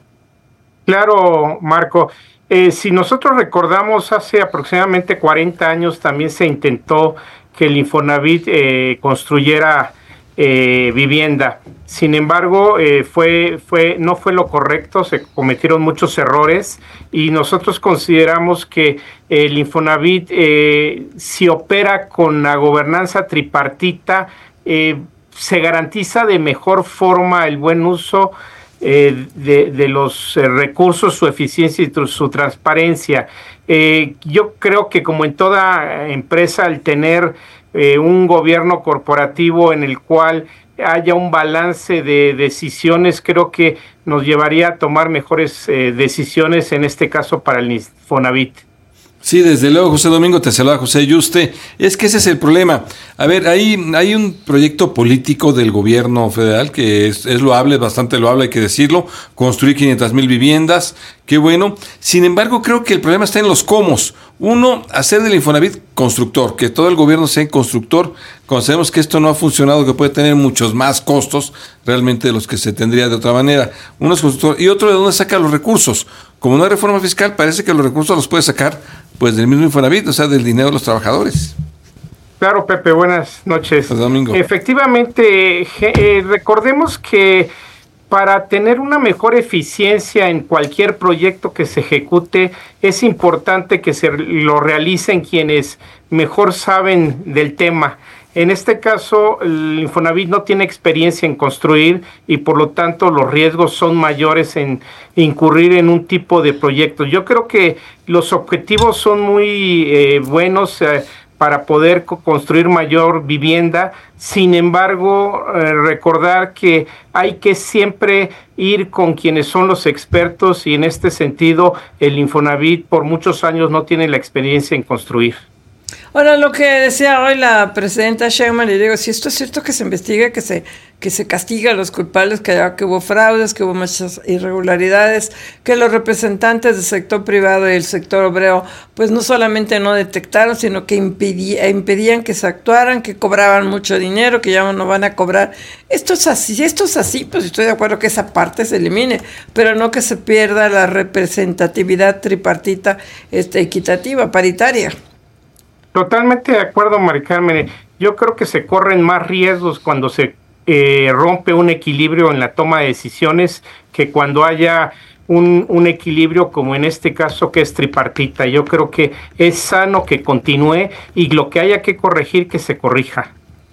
Claro, Marco. Eh, si nosotros recordamos, hace aproximadamente cuarenta años también se intentó que el Infonavit eh, construyera eh, vivienda. Sin embargo, eh, fue, fue, no fue lo correcto, se cometieron muchos errores y nosotros consideramos que el Infonavit, eh, si opera con la gobernanza tripartita, eh, se garantiza de mejor forma el buen uso Eh, de, de los eh, recursos, su eficiencia y su transparencia. Eh, yo creo que como en toda empresa, el tener eh, un gobierno corporativo en el cual haya un balance de decisiones, creo que nos llevaría a tomar mejores eh, decisiones, en este caso para el Infonavit. Sí, desde luego, José Domingo, te saluda José Yuste. Es que ese es el problema. A ver, hay, hay un proyecto político del gobierno federal que es, es loable, es bastante loable, hay que decirlo, construir quinientas mil viviendas, qué bueno. Sin embargo, creo que el problema está en los cómo. Uno, hacer del Infonavit constructor, que todo el gobierno sea constructor. Conocemos que esto no ha funcionado, que puede tener muchos más costos realmente de los que se tendría de otra manera. Uno es constructor y otro de dónde saca los recursos. Como no hay reforma fiscal, parece que los recursos los puede sacar pues del mismo Infonavit, o sea, del dinero de los trabajadores. Claro, Pepe, buenas noches. Domingo. Efectivamente, eh, recordemos que para tener una mejor eficiencia en cualquier proyecto que se ejecute, es importante que se lo realicen quienes mejor saben del tema. En este caso, el Infonavit no tiene experiencia en construir y por lo tanto los riesgos son mayores en incurrir en un tipo de proyecto. Yo creo que los objetivos son muy eh, buenos eh, para poder co- construir mayor vivienda. Sin embargo, eh, recordar que hay que siempre ir con quienes son los expertos y en este sentido el Infonavit por muchos años no tiene la experiencia en construir. Ahora, lo que decía hoy la presidenta Sheinbaum, le digo, si esto es cierto, que se investigue, que se que se castiga a los culpables, que, que hubo fraudes, que hubo muchas irregularidades, que los representantes del sector privado y el sector obrero, pues no solamente no detectaron, sino que impedí, impedían que se actuaran, que cobraban mucho dinero, que ya no van a cobrar. Esto es así, si esto es así, pues estoy de acuerdo que esa parte se elimine, pero no que se pierda la representatividad tripartita este, equitativa, paritaria. Totalmente de acuerdo, Mari Carmen. Yo creo que se corren más riesgos cuando se eh, rompe un equilibrio en la toma de decisiones que cuando haya un, un equilibrio como en este caso que es tripartita. Yo creo que es sano que continúe y lo que haya que corregir, que se corrija.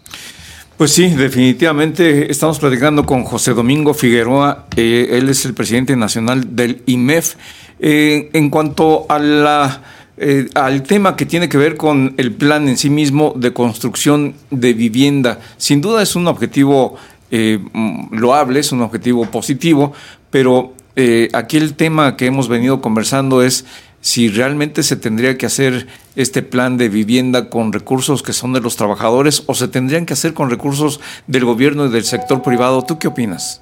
Pues sí, definitivamente estamos platicando con José Domingo Figueroa, eh, él es el presidente nacional del I M E F. Eh, en cuanto a la eh, al tema que tiene que ver con el plan en sí mismo de construcción de vivienda. Sin duda es un objetivo eh, loable, es un objetivo positivo, pero eh, aquí el tema que hemos venido conversando es si realmente se tendría que hacer este plan de vivienda con recursos que son de los trabajadores o se tendrían que hacer con recursos del gobierno y del sector privado. ¿Tú qué opinas?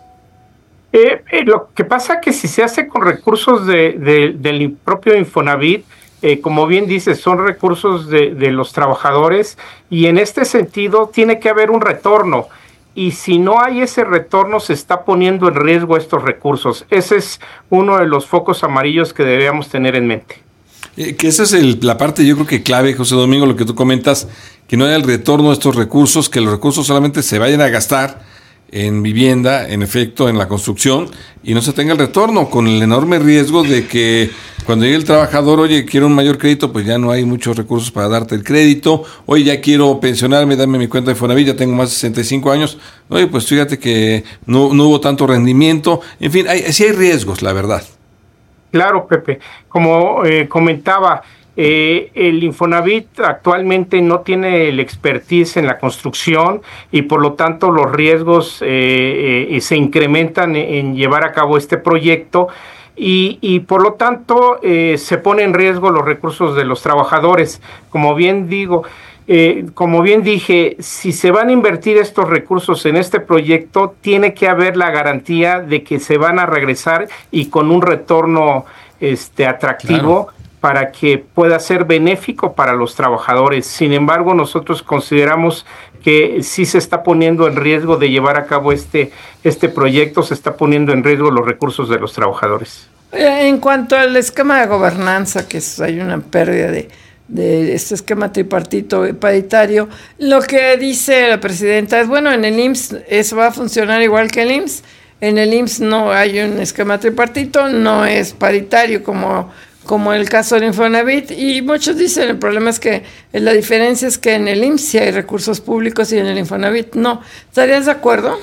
Eh, eh, lo que pasa es que si se hace con recursos de, de, del propio Infonavit, eh, como bien dices, son recursos de, de los trabajadores y en este sentido tiene que haber un retorno. Y si no hay ese retorno, se está poniendo en riesgo estos recursos. Ese es uno de los focos amarillos que debemos tener en mente. Eh, que esa es el, la parte, yo creo que clave, José Domingo, lo que tú comentas, que no haya el retorno de estos recursos, que los recursos solamente se vayan a gastar en vivienda, en efecto, en la construcción, y no se tenga el retorno, con el enorme riesgo de que cuando llegue el trabajador, oye, quiero un mayor crédito, pues ya no hay muchos recursos para darte el crédito, oye, ya quiero pensionarme, dame mi cuenta de Infonavit, ya tengo más de sesenta y cinco años, oye, pues fíjate que no, no hubo tanto rendimiento, en fin, hay, sí hay riesgos, la verdad. Claro, Pepe, como eh, comentaba, Eh, el Infonavit actualmente no tiene el expertise en la construcción y por lo tanto los riesgos eh, eh, se incrementan en, en llevar a cabo este proyecto y, y por lo tanto eh, se pone en riesgo los recursos de los trabajadores. Como bien digo, eh, como bien dije, si se van a invertir estos recursos en este proyecto, tiene que haber la garantía de que se van a regresar y con un retorno este, atractivo. Claro. Para que pueda ser benéfico para los trabajadores. Sin embargo, nosotros consideramos que sí se está poniendo en riesgo de llevar a cabo este, este proyecto, se está poniendo en riesgo los recursos de los trabajadores. En cuanto al esquema de gobernanza, que es, hay una pérdida de, de este esquema tripartito paritario, lo que dice la presidenta es, bueno, en el I M S S eso va a funcionar igual que el I M S S. En el I M S S no hay un esquema tripartito, no es paritario como... como el caso del Infonavit, y muchos dicen, el problema es que la diferencia es que en el I M S S sí hay recursos públicos y en el Infonavit no. ¿Estarías de acuerdo?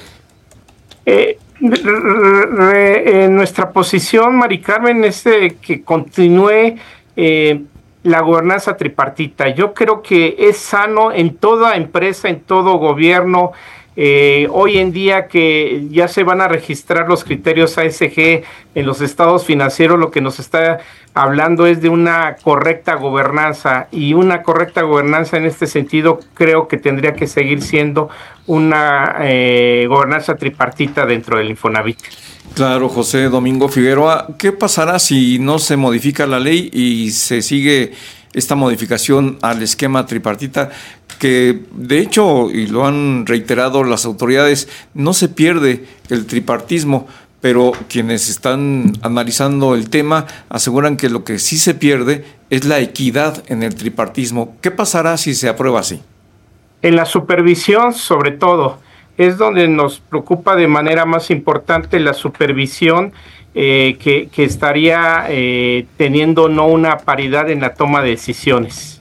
Eh, re, re, en nuestra posición, Mari Carmen, es de que continúe eh, la gobernanza tripartita. Yo creo que es sano en toda empresa, en todo gobierno. Eh, hoy en día que ya se van a registrar los criterios A S G en los estados financieros, lo que nos está hablando es de una correcta gobernanza, y una correcta gobernanza en este sentido creo que tendría que seguir siendo una eh, gobernanza tripartita dentro del Infonavit. Claro, José Domingo Figueroa, ¿qué pasará si no se modifica la ley y se sigue esta modificación al esquema tripartita? Que de hecho, y lo han reiterado las autoridades, no se pierde el tripartismo, pero quienes están analizando el tema aseguran que lo que sí se pierde es la equidad en el tripartismo. ¿Qué pasará si se aprueba así? En la supervisión, sobre todo, es donde nos preocupa de manera más importante la supervisión eh, que, que estaría eh, teniendo no una paridad en la toma de decisiones.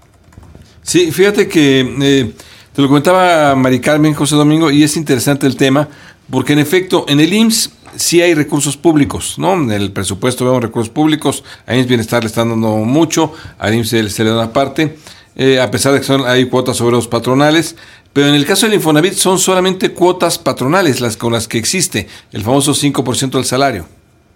Sí, fíjate que eh, te lo comentaba Mari Carmen, José Domingo, y es interesante el tema, porque en efecto, en el I M S S sí hay recursos públicos, ¿no? En el presupuesto vemos recursos públicos, a I M S S Bienestar le están dando mucho, a I M S S se le da una parte, eh, a pesar de que son, hay cuotas sobre los patronales, pero en el caso del Infonavit son solamente cuotas patronales las con las que existe, el famoso cinco por ciento del salario.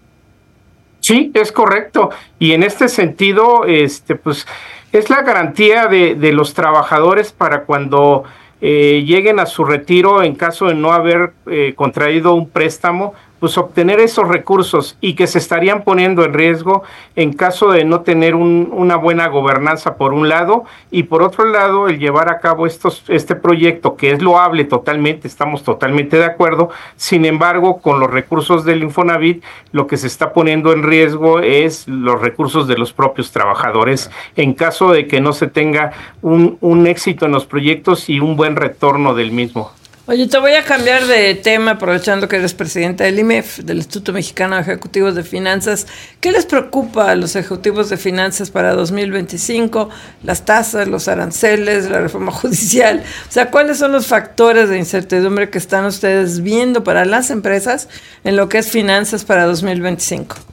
Sí, es correcto, y en este sentido, este, pues, es la garantía de, de los trabajadores para cuando eh, lleguen a su retiro en caso de no haber eh, contraído un préstamo, pues obtener esos recursos, y que se estarían poniendo en riesgo en caso de no tener un, una buena gobernanza por un lado, y por otro lado el llevar a cabo estos, este proyecto que es loable totalmente, estamos totalmente de acuerdo. Sin embargo, con los recursos del Infonavit lo que se está poniendo en riesgo es los recursos de los propios trabajadores en caso de que no se tenga un, un éxito en los proyectos y un buen retorno del mismo. Oye, te voy a cambiar de tema, aprovechando que eres presidenta del I M E F, del Instituto Mexicano de Ejecutivos de Finanzas. ¿Qué les preocupa a los ejecutivos de finanzas para dos mil veinticinco? Las tasas, los aranceles, la reforma judicial. O sea, ¿cuáles son los factores de incertidumbre que están ustedes viendo para las empresas en lo que es finanzas para dos mil veinticinco?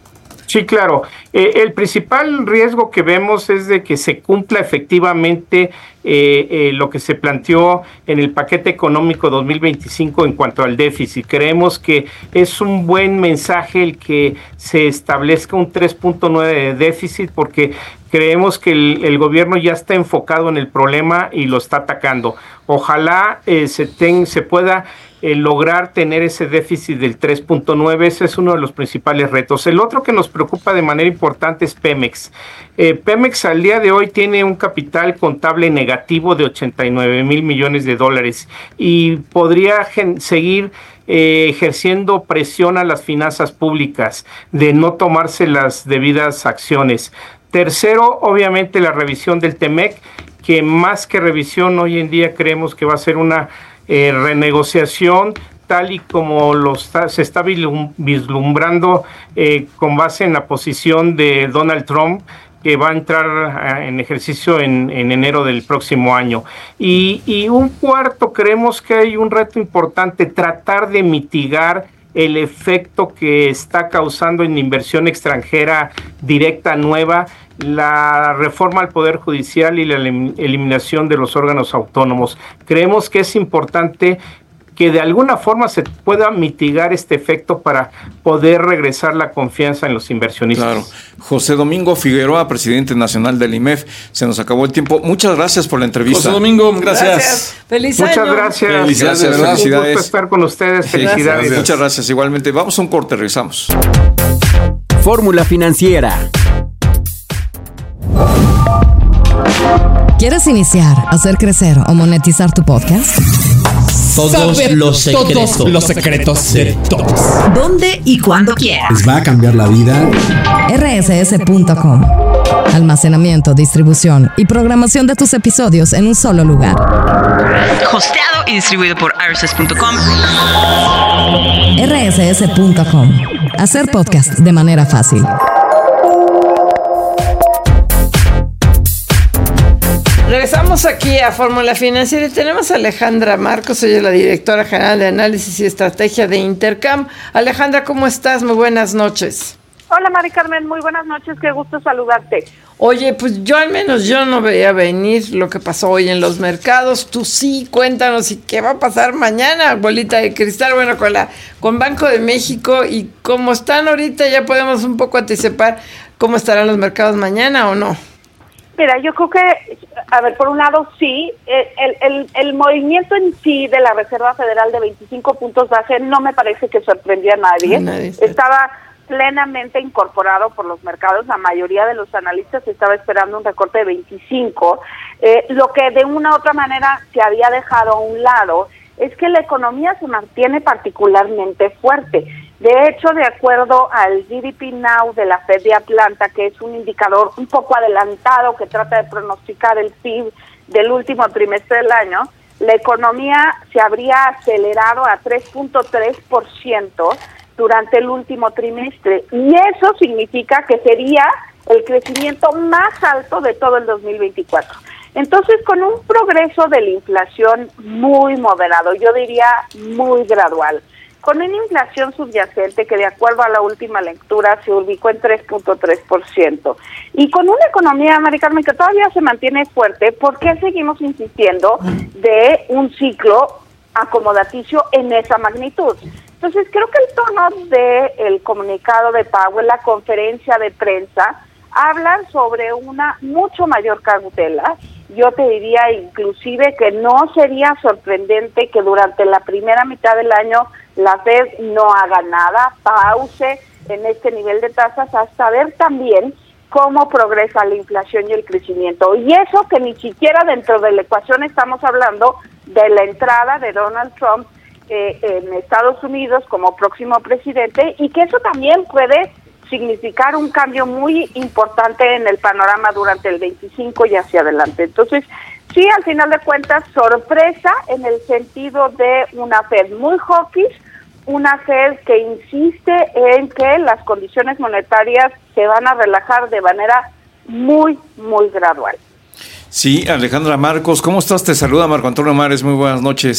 Sí, claro. Eh, el principal riesgo que vemos es de que se cumpla efectivamente eh, eh, lo que se planteó en el paquete económico dos mil veinticinco en cuanto al déficit. Creemos que es un buen mensaje el que se establezca un tres punto nueve de déficit, porque creemos que el, el gobierno ya está enfocado en el problema y lo está atacando. Ojalá eh, se, ten, se pueda eh, lograr tener ese déficit del tres punto nueve, ese es uno de los principales retos. El otro que nos preocupa de manera importante es Pemex. Eh, Pemex al día de hoy tiene un capital contable negativo de ochenta y nueve mil millones de dólares y podría gen- seguir Eh, ejerciendo presión a las finanzas públicas de no tomarse las debidas acciones. Tercero, obviamente la revisión del Temec, que más que revisión hoy en día creemos que va a ser una eh, renegociación tal y como lo está, se está vislumbrando eh, con base en la posición de Donald Trump, que va a entrar en ejercicio en, en enero del próximo año. Y, y un cuarto, creemos que hay un reto importante, tratar de mitigar el efecto que está causando en inversión extranjera directa nueva, la reforma al Poder Judicial y la eliminación de los órganos autónomos. Creemos que es importante que de alguna forma se pueda mitigar este efecto para poder regresar la confianza en los inversionistas. Claro. José Domingo Figueroa, presidente nacional del I M E F. Se nos acabó el tiempo. Muchas gracias por la entrevista. José Domingo, gracias. gracias. Feliz Muchas año. gracias. Felicidades. Gracias. Felicidades. Un gusto estar con ustedes. Felicidades. Gracias. Muchas gracias. Igualmente. Vamos a un corte. Regresamos. Fórmula Financiera. ¿Quieres iniciar, hacer crecer o monetizar tu podcast? Todos los secretos. Todos los secretos de todos. ¿Dónde y cuándo quieras? Les va a cambiar la vida. R S S punto com. Almacenamiento, distribución y programación de tus episodios en un solo lugar. Hosteado y distribuido por R S S punto com. R S S punto com. Hacer podcast de manera fácil. Regresamos aquí a Fórmula Financiera y tenemos a Alejandra Marcos, ella es la directora general de análisis y estrategia de Intercam. Alejandra, ¿cómo estás? Muy buenas noches. Hola Mari Carmen, muy buenas noches, qué gusto saludarte. Oye, pues yo al menos yo no veía venir lo que pasó hoy en los mercados. Tú sí, cuéntanos y qué va a pasar mañana, bolita de cristal, bueno, con la con Banco de México y cómo están ahorita, ya podemos un poco anticipar cómo estarán los mercados mañana o no. Mira, yo creo que, a ver, por un lado sí, el, el, el movimiento en sí de la Reserva Federal de veinticinco puntos base no me parece que sorprendiera a nadie. nadie Estaba plenamente incorporado por los mercados, la mayoría de los analistas estaba esperando un recorte de veinticinco, eh, lo que de una u otra manera se había dejado a un lado es que la economía se mantiene particularmente fuerte. De hecho, de acuerdo al G D P Now de la Fed de Atlanta, que es un indicador un poco adelantado que trata de pronosticar el P I B del último trimestre del año, la economía se habría acelerado a tres punto tres por ciento durante el último trimestre. Y eso significa que sería el crecimiento más alto de todo el dos mil veinticuatro. Entonces, con un progreso de la inflación muy moderado, yo diría muy gradual, con una inflación subyacente que de acuerdo a la última lectura se ubicó en tres punto tres por ciento. Y con una economía, Mari Carmen, que todavía se mantiene fuerte, ¿por qué seguimos insistiendo de un ciclo acomodaticio en esa magnitud? Entonces, creo que el tono del comunicado de Powell, la conferencia de prensa, hablan sobre una mucho mayor cautela. Yo te diría inclusive que no sería sorprendente que durante la primera mitad del año la Fed no haga nada, pause en este nivel de tasas hasta ver también cómo progresa la inflación y el crecimiento. Y eso que ni siquiera dentro de la ecuación estamos hablando de la entrada de Donald Trump eh, en Estados Unidos como próximo presidente, y que eso también puede significar un cambio muy importante en el panorama durante el veinticinco y hacia adelante. Entonces, sí, al final de cuentas, sorpresa en el sentido de una Fed muy hawkish, una Fed que insiste en que las condiciones monetarias se van a relajar de manera muy, muy gradual. Sí, Alejandra Marcos, ¿cómo estás? Te saluda Marco Antonio Mares, muy buenas noches.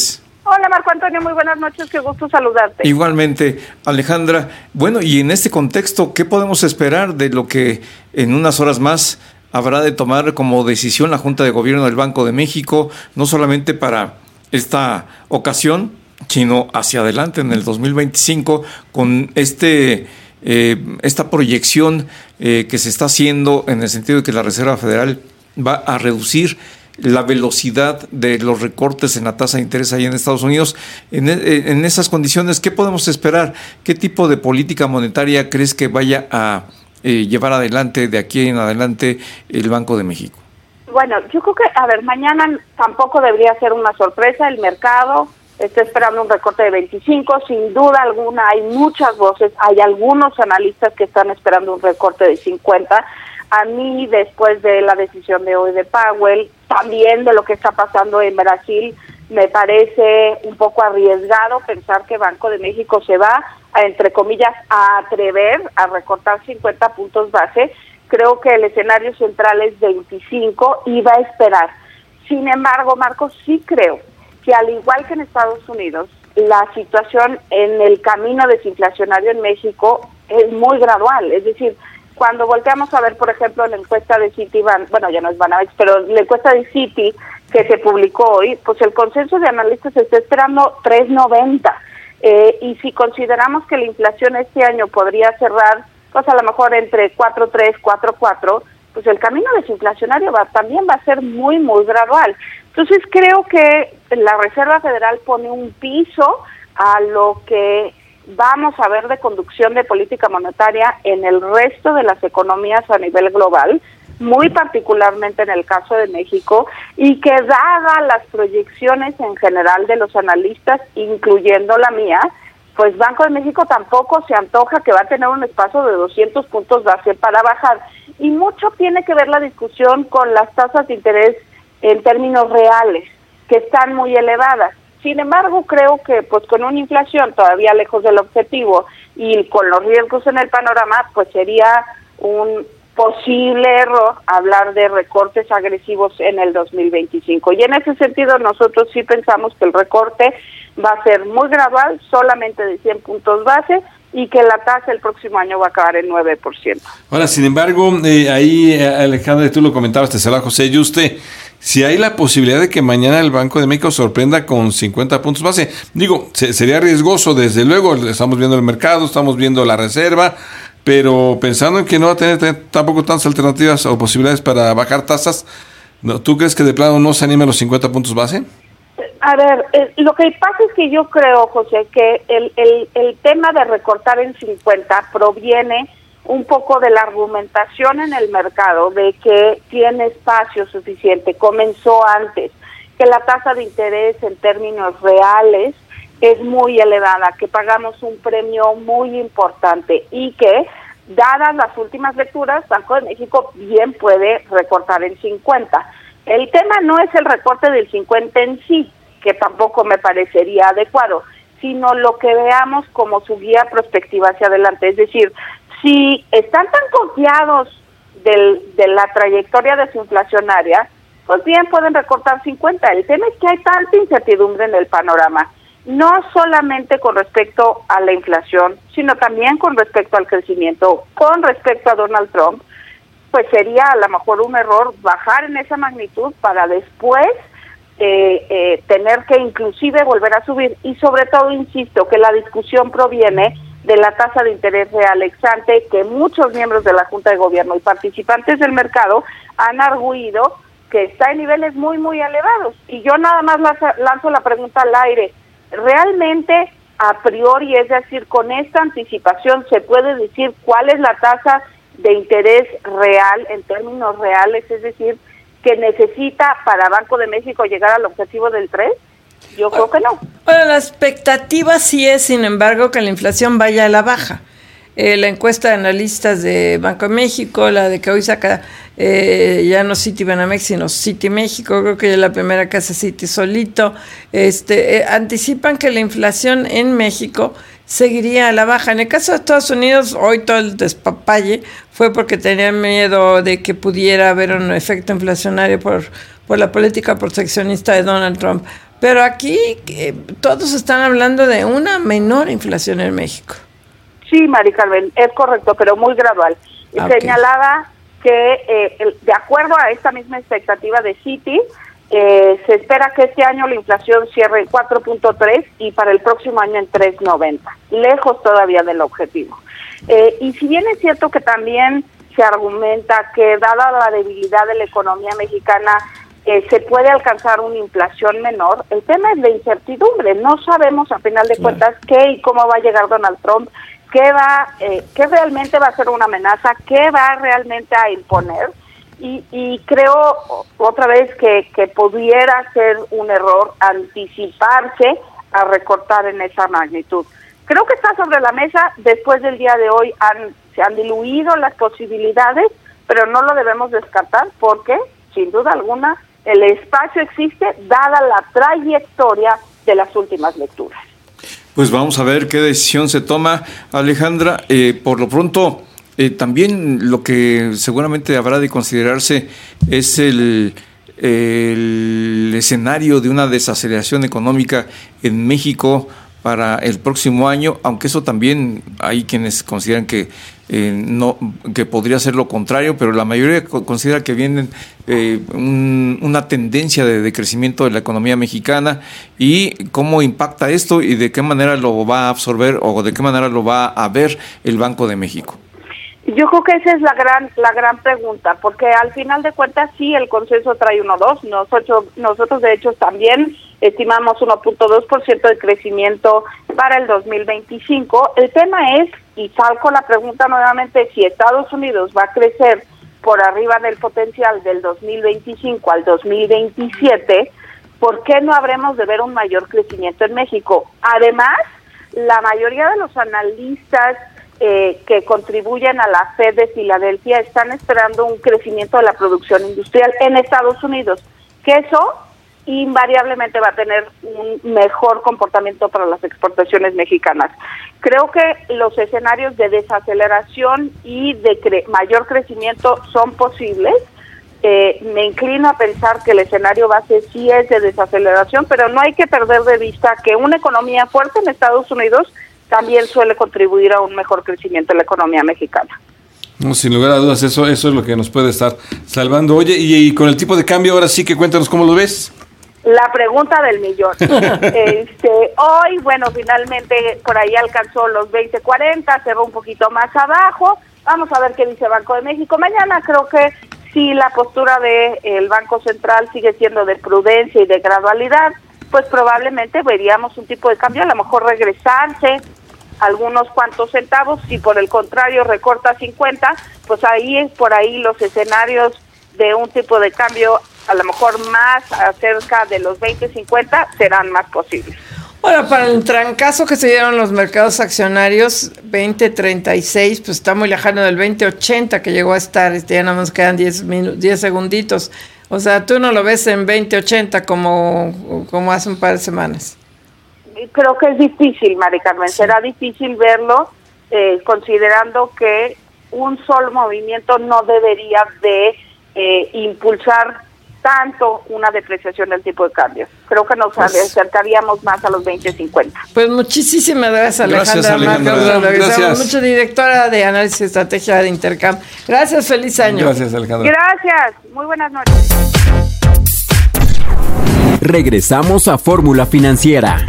Hola Marco Antonio, muy buenas noches, qué gusto saludarte. Igualmente, Alejandra. Bueno, y en este contexto, ¿qué podemos esperar de lo que en unas horas más habrá de tomar como decisión la Junta de Gobierno del Banco de México, no solamente para esta ocasión, sino hacia adelante en el dos mil veinticinco, con este eh, esta proyección eh, que se está haciendo en el sentido de que la Reserva Federal va a reducir la velocidad de los recortes en la tasa de interés ahí en Estados Unidos? En, en esas condiciones, ¿qué podemos esperar? ¿Qué tipo de política monetaria crees que vaya a eh, llevar adelante de aquí en adelante el Banco de México? Bueno, yo creo que, a ver, mañana tampoco debería ser una sorpresa. El mercado está esperando un recorte de veinticinco, sin duda alguna hay muchas voces, hay algunos analistas que están esperando un recorte de cincuenta. A mí, después de la decisión de hoy de Powell, también de lo que está pasando en Brasil, me parece un poco arriesgado pensar que Banco de México se va a, entre comillas, a atrever a recortar cincuenta puntos base. Creo que el escenario central es veinticinco y va a esperar. Sin embargo, Marcos, sí creo que al igual que en Estados Unidos, la situación en el camino desinflacionario en México es muy gradual. Es decir, cuando volteamos a ver, por ejemplo, la encuesta de Citibank, bueno, ya no es Banamex, pero la encuesta de Citi que se publicó hoy, pues el consenso de analistas está esperando tres noventa. Eh, y si consideramos que la inflación este año podría cerrar, pues a lo mejor entre cuatro tres, cuatro cuatro, pues el camino desinflacionario va, también va a ser muy, muy gradual. Entonces creo que la Reserva Federal pone un piso a lo que vamos a ver de conducción de política monetaria en el resto de las economías a nivel global, muy particularmente en el caso de México, y que dadas las proyecciones en general de los analistas, incluyendo la mía, pues Banco de México tampoco se antoja que va a tener un espacio de doscientos puntos base para bajar. Y mucho tiene que ver la discusión con las tasas de interés en términos reales, que están muy elevadas. Sin embargo, creo que pues con una inflación todavía lejos del objetivo y con los riesgos en el panorama, pues sería un posible error hablar de recortes agresivos en el dos mil veinticinco. Y en ese sentido nosotros sí pensamos que el recorte va a ser muy gradual, solamente de cien puntos base, y que la tasa el próximo año va a acabar en nueve por ciento. Ahora, sin embargo, eh, ahí, Alejandra, tú lo comentabas, te será José Yuste, si hay la posibilidad de que mañana el Banco de México sorprenda con cincuenta puntos base, digo, se, sería riesgoso, desde luego, estamos viendo el mercado, estamos viendo la reserva, pero pensando en que no va a tener t- tampoco tantas alternativas o posibilidades para bajar tasas, ¿no? ¿Tú crees que de plano no se anime a los cincuenta puntos base? A ver, eh, lo que pasa es que yo creo, José, que el, el, el tema de recortar en cincuenta proviene un poco de la argumentación en el mercado de que tiene espacio suficiente, comenzó antes, que la tasa de interés en términos reales es muy elevada, que pagamos un premio muy importante y que, dadas las últimas lecturas, Banco de México bien puede recortar en cincuenta. El tema no es el recorte del cincuenta en sí, que tampoco me parecería adecuado, sino lo que veamos como su guía prospectiva hacia adelante. Es decir, si están tan confiados del, de la trayectoria desinflacionaria, pues bien pueden recortar cincuenta. El tema es que hay tanta incertidumbre en el panorama, no solamente con respecto a la inflación, sino también con respecto al crecimiento, con respecto a Donald Trump, pues sería a lo mejor un error bajar en esa magnitud para después Eh, eh, tener que inclusive volver a subir. Y sobre todo, insisto, que la discusión proviene de la tasa de interés real ex ante, que muchos miembros de la Junta de Gobierno y participantes del mercado han arguido que está en niveles muy, muy elevados. Y yo nada más lanzo la pregunta al aire. ¿Realmente, a priori, es decir, con esta anticipación, se puede decir cuál es la tasa de interés real en términos reales? Es decir, que necesita para Banco de México llegar al objetivo del tres? Yo creo que no. Bueno, la expectativa sí es, sin embargo, que la inflación vaya a la baja. Eh, la encuesta de analistas de Banco de México, la de que hoy saca eh, ya no Citi Banamex, sino Citi México, creo que ya la primera casa Citi solito, este, eh, anticipan que la inflación en México seguiría a la baja. En el caso de Estados Unidos, hoy todo el despapalle fue porque tenían miedo de que pudiera haber un efecto inflacionario por, por la política proteccionista de Donald Trump. Pero aquí eh, todos están hablando de una menor inflación en México. Sí, Mari Carmen, es correcto, pero muy gradual. Okay. Señalaba que eh, el, de acuerdo a esta misma expectativa de Citi, eh, se espera que este año la inflación cierre en cuatro punto tres y para el próximo año en tres punto noventa, lejos todavía del objetivo. Eh, y si bien es cierto que también se argumenta que dada la debilidad de la economía mexicana, Eh, se puede alcanzar una inflación menor, el tema es la incertidumbre. No sabemos a final de cuentas qué y cómo va a llegar Donald Trump, qué va, eh, qué realmente va a ser una amenaza, qué va realmente a imponer, y, y creo otra vez que, que pudiera ser un error anticiparse a recortar en esa magnitud. Creo que está sobre la mesa. Después del día de hoy han, se han diluido las posibilidades, pero no lo debemos descartar porque, sin duda alguna, el espacio existe dada la trayectoria de las últimas lecturas. Pues vamos a ver qué decisión se toma, Alejandra. Eh, por lo pronto, eh, también lo que seguramente habrá de considerarse es el, el escenario de una desaceleración económica en México para el próximo año, aunque eso también hay quienes consideran que eh, no que podría ser lo contrario, pero la mayoría considera que viene eh, un, una tendencia de, de crecimiento de la economía mexicana. Y cómo impacta esto y de qué manera lo va a absorber o de qué manera lo va a ver el Banco de México. Yo creo que esa es la gran la gran pregunta, porque al final de cuentas sí, el consenso trae uno punto dos, nosotros nosotros de hecho también estimamos uno punto dos por ciento de crecimiento para el dos mil veinticinco. El tema es, y salgo la pregunta nuevamente, si Estados Unidos va a crecer por arriba del potencial del dos mil veinticinco al dos mil veintisiete, ¿por qué no habremos de ver un mayor crecimiento en México? Además, la mayoría de los analistas Eh, que contribuyen a la Fed de Filadelfia están esperando un crecimiento de la producción industrial en Estados Unidos, que eso invariablemente va a tener un mejor comportamiento para las exportaciones mexicanas. Creo que los escenarios de desaceleración y de cre- mayor crecimiento son posibles. Eh, me inclino a pensar que el escenario base sí es de desaceleración, pero no hay que perder de vista que una economía fuerte en Estados Unidos también suele contribuir a un mejor crecimiento de la economía mexicana. No, sin lugar a dudas, eso eso es lo que nos puede estar salvando. Oye, y, y con el tipo de cambio, ahora sí que cuéntanos cómo lo ves. La pregunta del millón. este, hoy, bueno, finalmente por ahí alcanzó los veinte cuarenta, cerró un poquito más abajo. Vamos a ver qué dice Banco de México. Mañana creo que si la postura del Banco Central sigue siendo de prudencia y de gradualidad, pues probablemente veríamos un tipo de cambio, a lo mejor regresarse algunos cuantos centavos. Si por el contrario recorta cincuenta, pues ahí por ahí los escenarios de un tipo de cambio a lo mejor más acerca de los veinte cincuenta serán más posibles. Bueno, para el trancazo que se dieron los mercados accionarios, veinte treinta y seis, pues está muy lejano del veinte ochenta que llegó a estar, este, ya nada más quedan diez minutos, diez segunditos. O sea, tú no lo ves en veinte ochenta como, como hace un par de semanas. Creo que es difícil, Mari Carmen, sí. Será difícil verlo, eh, considerando que un solo movimiento no debería de eh, impulsar tanto una depreciación del tipo de cambio. Creo que nos pues, acercaríamos más a los veinte cincuenta. Pues muchísimas gracias, Alejandra. Gracias, Alejandra. Marcos, gracias. Mucho, directora de Análisis y Estrategia de Intercam. Gracias, feliz año. Gracias, Alejandra. Gracias, muy buenas noches. Regresamos a Fórmula Financiera.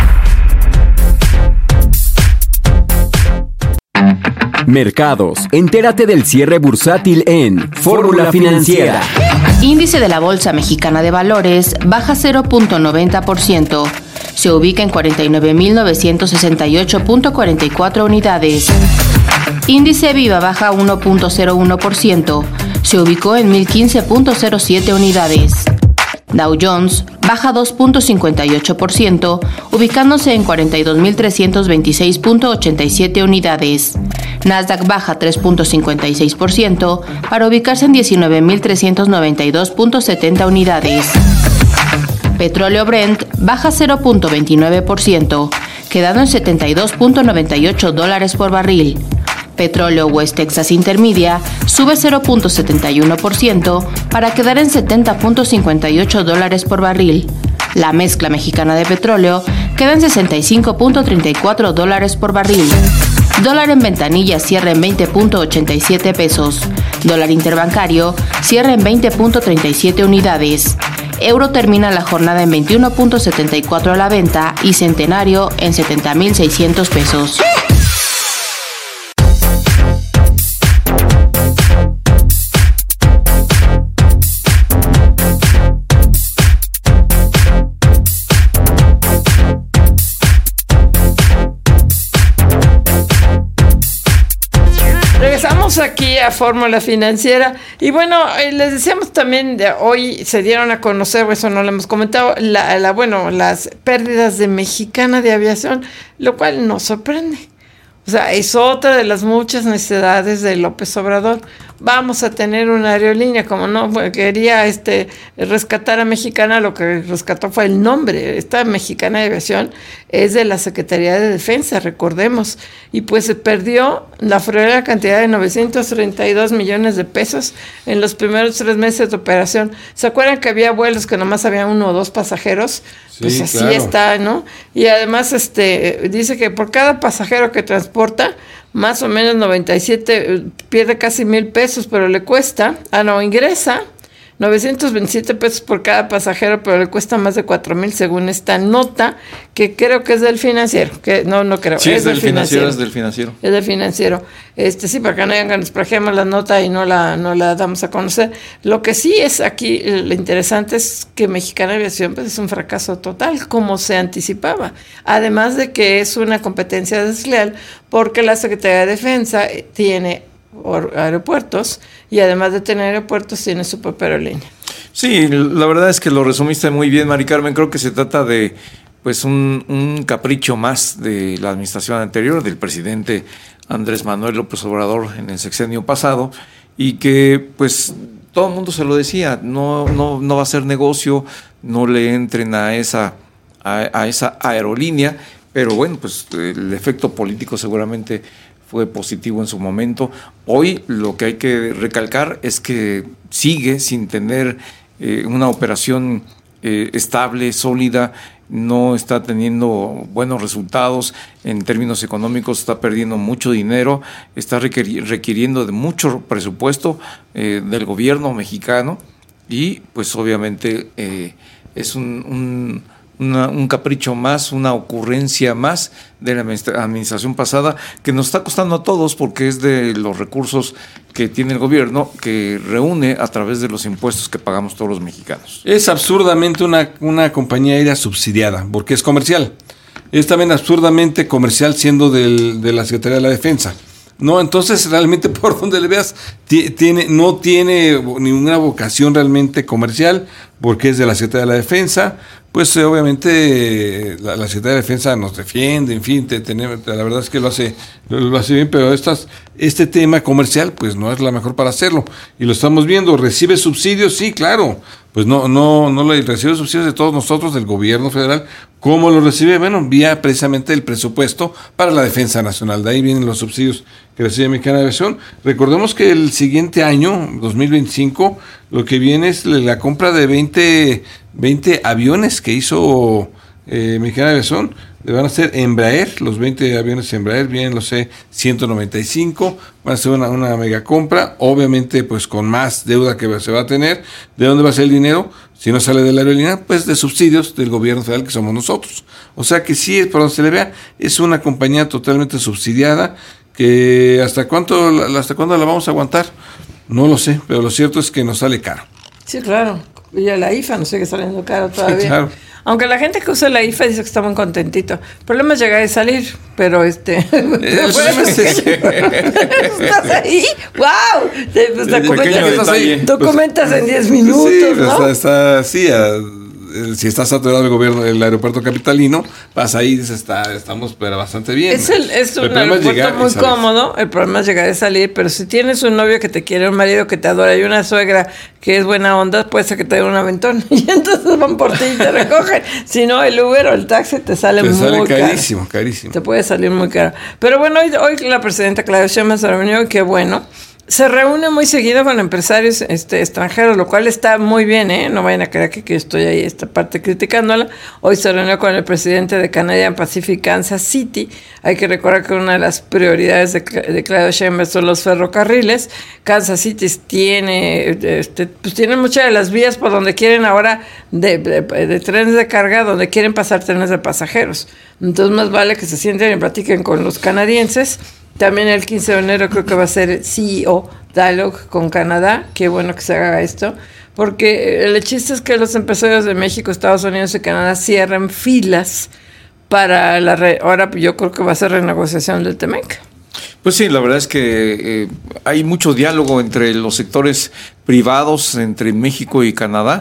Mercados. Entérate del cierre bursátil en Fórmula Financiera. Índice de la Bolsa Mexicana de Valores baja cero punto noventa por ciento. Se ubica en cuarenta y nueve mil novecientos sesenta y ocho punto cuarenta y cuatro unidades. Índice Viva baja uno punto cero uno por ciento. Se ubicó en mil quince punto cero siete unidades. Dow Jones baja dos punto cincuenta y ocho por ciento, ubicándose en cuarenta y dos mil trescientos veintiséis punto ochenta y siete unidades. Nasdaq baja tres punto cincuenta y seis por ciento para ubicarse en diecinueve mil trescientos noventa y dos punto setenta unidades. Petróleo Brent baja cero punto veintinueve por ciento, quedando en setenta y dos punto noventa y ocho dólares por barril. Petróleo West Texas Intermedia sube cero punto setenta y uno por ciento para quedar en setenta punto cincuenta y ocho dólares por barril. La mezcla mexicana de petróleo queda en sesenta y cinco punto treinta y cuatro dólares por barril. Dólar en ventanilla cierra en veinte punto ochenta y siete pesos. Dólar interbancario cierra en veinte punto treinta y siete unidades. Euro termina la jornada en veintiuno punto setenta y cuatro a la venta y Centenario en setenta mil seiscientos pesos. Regresamos aquí a Fórmula Financiera y bueno, eh, les decíamos también, de hoy se dieron a conocer, eso no lo hemos comentado, la, la, bueno, las pérdidas de Mexicana de Aviación, lo cual nos sorprende. O sea, es otra de las muchas necesidades de López Obrador. Vamos a tener una aerolínea, como no quería este rescatar a Mexicana, lo que rescató fue el nombre. Esta Mexicana de Aviación es de la Secretaría de Defensa, recordemos, y pues se perdió la friolera cantidad de novecientos treinta y dos millones de pesos en los primeros tres meses de operación. ¿Se acuerdan que había vuelos que nomás había uno o dos pasajeros? Sí, pues así claro. Está, ¿no? Y además este dice que por cada pasajero que transporta, más o menos noventa y siete, pierde casi mil pesos, pero le cuesta, ah no, ingresa novecientos veintisiete pesos por cada pasajero, pero le cuesta más de cuatro mil según esta nota, que creo que es del Financiero, que no, no creo. Sí, es, es del financiero, financiero, es del Financiero. Es del Financiero. Este, sí, para que no digan que nos plagiamos la nota y no la, no la damos a conocer. Lo que sí es aquí, lo interesante es que Mexicana Aviación pues, es un fracaso total, como se anticipaba. Además de que es una competencia desleal, porque la Secretaría de Defensa tiene aeropuertos y además de tener aeropuertos tiene su propia aerolínea. Sí, la verdad es que lo resumiste muy bien, Mari Carmen. Creo que se trata de pues un, un capricho más de la administración anterior, del presidente Andrés Manuel López Obrador en el sexenio pasado, y que pues todo el mundo se lo decía, no, no, no va a ser negocio, no le entren a esa, a, a esa aerolínea, pero bueno, pues el efecto político seguramente fue positivo en su momento. Hoy lo que hay que recalcar es que sigue sin tener eh, una operación eh, estable, sólida, no está teniendo buenos resultados en términos económicos, está perdiendo mucho dinero, está requiri- requiriendo de mucho presupuesto eh, del gobierno mexicano y pues obviamente eh, es un... un Una, un capricho más, una ocurrencia más de la administración pasada que nos está costando a todos porque es de los recursos que tiene el gobierno que reúne a través de los impuestos que pagamos todos los mexicanos. Es absurdamente una, una compañía aérea subsidiada porque es comercial. Es también absurdamente comercial siendo del, de la Secretaría de la Defensa. No, entonces realmente por donde le veas t- tiene, no tiene ninguna vocación realmente comercial porque es de la Secretaría de la Defensa. Pues eh, obviamente la, la Secretaría de Defensa nos defiende, en fin, te, tenemos, la verdad es que lo hace, lo, lo hace bien, pero estas, este tema comercial pues no es la mejor para hacerlo y lo estamos viendo. ¿Recibe subsidios? Sí, claro, pues no, no, no le recibe subsidios de todos nosotros, del gobierno federal. ¿Cómo lo recibe? Bueno, vía precisamente el presupuesto para la defensa nacional, de ahí vienen los subsidios que recibe Mexicana de Aviación. Recordemos que el siguiente año, dos mil veinticinco, lo que viene es la compra de veinte, veinte aviones que hizo eh, Mexicana de Aviación. Le van a ser Embraer, los veinte aviones Embraer, vienen los C ciento noventa y cinco, van a ser una, una mega compra, obviamente pues con más deuda que se va a tener. ¿De dónde va a ser el dinero? Si no sale de la aerolínea, pues de subsidios del gobierno federal que somos nosotros. O sea que sí, por donde se le vea, es una compañía totalmente subsidiada, que hasta cuánto, hasta cuándo la vamos a aguantar, no lo sé, pero lo cierto es que nos sale caro. Sí, claro. Y a la I F A no sigue saliendo caro todavía. Sí, claro. Aunque la gente que usa la I F A dice que está muy contentito. El problema es llegar y salir, pero este... El problema es ese. ¿Estás ahí? ¡Wow! Te, pues, documentas, documentas en diez minutos, sí, ¿no? Está, está así, a, si está saturado el gobierno, el aeropuerto capitalino, vas ahí y dices, está, estamos pero bastante bien. Es, el, es un aeropuerto muy cómodo, el problema es llegar y salir, pero si tienes un novio que te quiere, un marido que te adora y una suegra que es buena onda, puede ser que te dé un aventón y entonces van por ti y te recogen. Si no, el Uber o el taxi te sale te muy sale caro. carísimo, carísimo. Te puede salir muy caro. Pero bueno, hoy, hoy la presidenta Claudia Sheinbaum se reunió y qué bueno. se reúne muy seguido con empresarios este, extranjeros, lo cual está muy bien, ¿eh? No vayan a creer que, que estoy ahí esta parte criticándola. Hoy se reunió con el presidente de Canadian Pacific Kansas City. Hay que recordar que una de las prioridades de, de Claudia Sheinbaum son los ferrocarriles. Kansas City tiene, este, pues tiene muchas de las vías por donde quieren ahora de, de, de trenes de carga, donde quieren pasar trenes de pasajeros. Entonces más vale que se sienten y platiquen con los canadienses. También el quince de enero creo que va a ser C E O Dialogue con Canadá. Qué bueno que se haga esto, porque el chiste es que los empresarios de México, Estados Unidos y Canadá cierren filas para la... Re- Ahora yo creo que va a ser renegociación del T-MEC. Pues sí, la verdad es que eh, hay mucho diálogo entre los sectores privados, entre México y Canadá,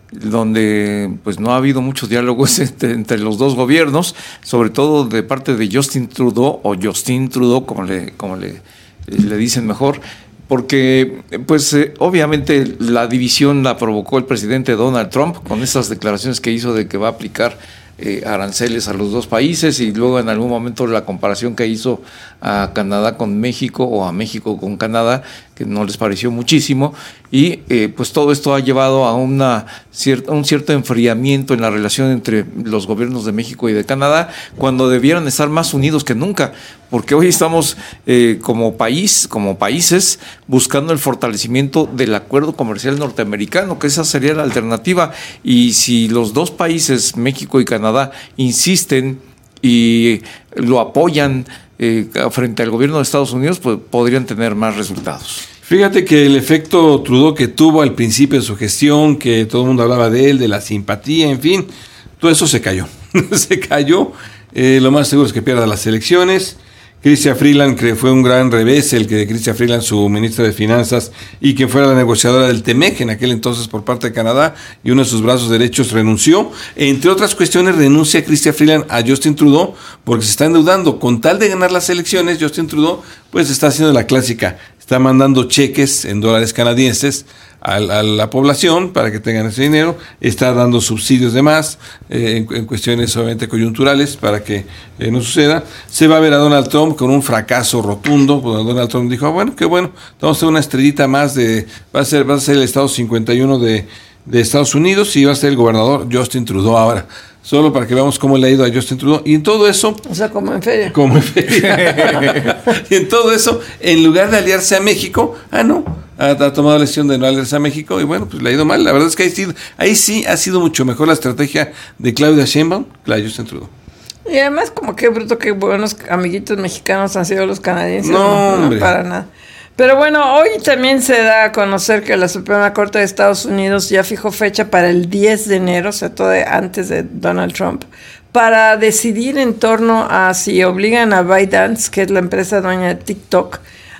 donde pues no ha habido muchos diálogos entre, entre los dos gobiernos, sobre todo de parte de Justin Trudeau, o Justin Trudeau, como le, como le, le dicen mejor, porque pues eh, obviamente la división la provocó el presidente Donald Trump con esas declaraciones que hizo de que va a aplicar eh, aranceles a los dos países, y luego en algún momento la comparación que hizo a Canadá con México o a México con Canadá, que no les pareció muchísimo, y eh, pues todo esto ha llevado a una cierta, un cierto enfriamiento en la relación entre los gobiernos de México y de Canadá, cuando debieran estar más unidos que nunca, porque hoy estamos eh, como país, como países, buscando el fortalecimiento del acuerdo comercial norteamericano, que esa sería la alternativa, y si los dos países, México y Canadá, insisten y lo apoyan eh, frente al gobierno de Estados Unidos, pues podrían tener más resultados. Fíjate que el efecto Trudeau que tuvo al principio de su gestión, que todo el mundo hablaba de él, de la simpatía, en fin, todo eso se cayó. se cayó. Eh, lo más seguro es que pierda las elecciones. Chrystia Freeland, que fue un gran revés, el que de Chrystia Freeland, su ministra de Finanzas, y quien fuera la negociadora del T-MEC en aquel entonces por parte de Canadá, y uno de sus brazos derechos renunció. Entre otras cuestiones, renuncia Chrystia Freeland a Justin Trudeau porque se está endeudando. Con tal de ganar las elecciones, Justin Trudeau pues está haciendo la clásica, está mandando cheques en dólares canadienses a, a la población para que tengan ese dinero, está dando subsidios de más eh, en, en cuestiones obviamente coyunturales para que eh, no suceda. Se va a ver a Donald Trump con un fracaso rotundo, cuando Donald Trump dijo, ah, bueno, qué bueno, vamos a hacer una estrellita más de, va a ser, va a ser el estado cincuenta y uno de, de Estados Unidos, y va a ser el gobernador Justin Trudeau ahora. Solo para que veamos cómo le ha ido a Justin Trudeau. Y en todo eso... O sea, como en feria. Como en feria. Y en todo eso, en lugar de aliarse a México, ah, no, ha, ha tomado la decisión de no aliarse a México, y bueno, pues le ha ido mal. La verdad es que ahí sí, ahí sí ha sido mucho mejor la estrategia de Claudia Sheinbaum que la de Justin Trudeau. Y además, como qué bruto, qué buenos amiguitos mexicanos han sido los canadienses. No, no, hombre. no para nada. Pero bueno, hoy también se da a conocer que la Suprema Corte de Estados Unidos ya fijó fecha para el diez de enero, o sea, todo antes de Donald Trump, para decidir en torno a si obligan a ByteDance, que es la empresa dueña de TikTok,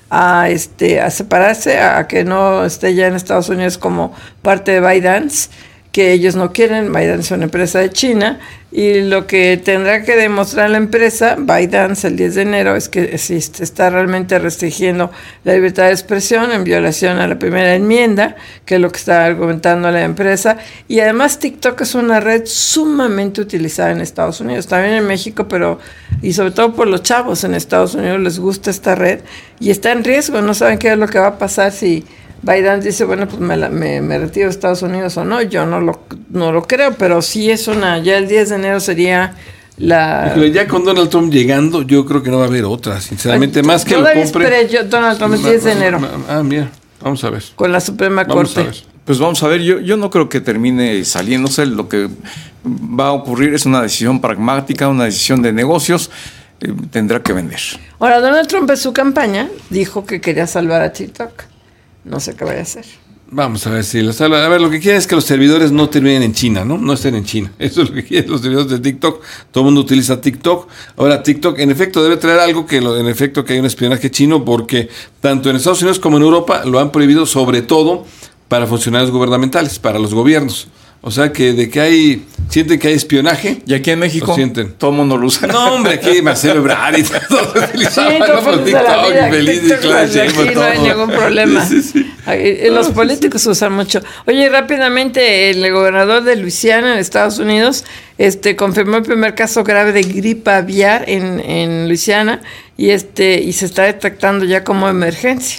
a este a separarse, a que no esté ya en Estados Unidos como parte de ByteDance, que ellos no quieren. ByteDance es una empresa de China, y lo que tendrá que demostrar la empresa ByteDance el diez de enero es que si está realmente restringiendo la libertad de expresión en violación a la primera enmienda, que es lo que está argumentando la empresa. Y además TikTok es una red sumamente utilizada en Estados Unidos, también en México, pero y sobre todo por los chavos en Estados Unidos les gusta esta red y está en riesgo. No saben qué es lo que va a pasar si ByteDance dice, bueno, pues me, la, me, me retiro de Estados Unidos o no. Yo no lo, no lo creo, pero sí es una, ya el diez de enero sería la... Pero ya con Donald Trump llegando, yo creo que no va a haber otra, sinceramente, Ay, más que lo compre... Yo, Donald Trump es diez de enero. Ah, mira, vamos a ver. Con la Suprema vamos Corte. A ver. Pues vamos a ver, yo, yo no creo que termine saliéndose. Lo que va a ocurrir es una decisión pragmática, una decisión de negocios. Eh, tendrá que vender. Ahora, Donald Trump en su campaña dijo que quería salvar a TikTok. No sé qué vaya a hacer. Vamos a ver si los habla. A ver, lo que quieren es que los servidores no terminen en China, ¿no? No estén en China. Eso es lo que quieren los servidores de TikTok. Todo el mundo utiliza TikTok. Ahora, TikTok, en efecto, debe traer algo que, lo, en efecto, que hay un espionaje chino, porque tanto en Estados Unidos como en Europa lo han prohibido, sobre todo para funcionarios gubernamentales, para los gobiernos. O sea, que de que hay, sienten que hay espionaje. Y aquí en México, sienten. Todo el mundo lo usa. No, hombre, aquí Marcelo Ebrard y todo. Sí, todo TikTok, feliz TikTok, y Claudia, aquí no hay ningún problema. Sí, sí. Los políticos usan mucho. Oye, rápidamente, el gobernador de Luisiana, en Estados Unidos, este confirmó el primer caso grave de gripe aviar en, en Luisiana, y este y se está detectando ya como emergencia.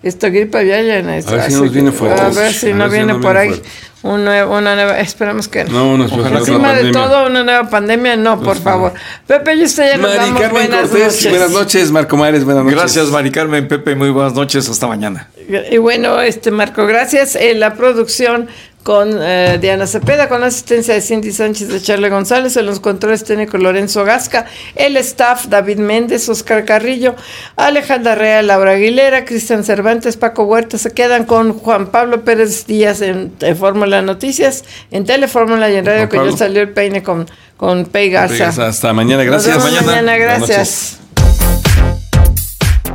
Esta gripe aviar en esta. A ver si nos viene fuerte. A ver si no viene por ahí un nuevo, una nueva, esperamos que no. No, no encima de todo una nueva pandemia, no, por favor. Pepe y usted ya nos Mari damos Carmen buenas Cortés, noches. buenas noches, Marco Mares, buenas noches. Gracias, Mari Carmen, Pepe, muy buenas noches, hasta mañana. Y bueno, este Marco, gracias. En la producción con eh, Diana Cepeda, con la asistencia de Cindy Sánchez, de Charle González, en los controles técnicos Lorenzo Gasca, el staff David Méndez, Oscar Carrillo, Alejandra Rea, Laura Aguilera, Cristian Cervantes, Paco Huerta. Se quedan con Juan Pablo Pérez Díaz en, en Fórmula Noticias, en Telefórmula y en Radio, que ya salió el peine con, con Pei Garza. Hasta mañana, gracias. Nos vemos mañana, gracias.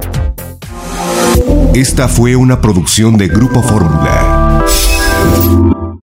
Esta fue una producción de Grupo Fórmula.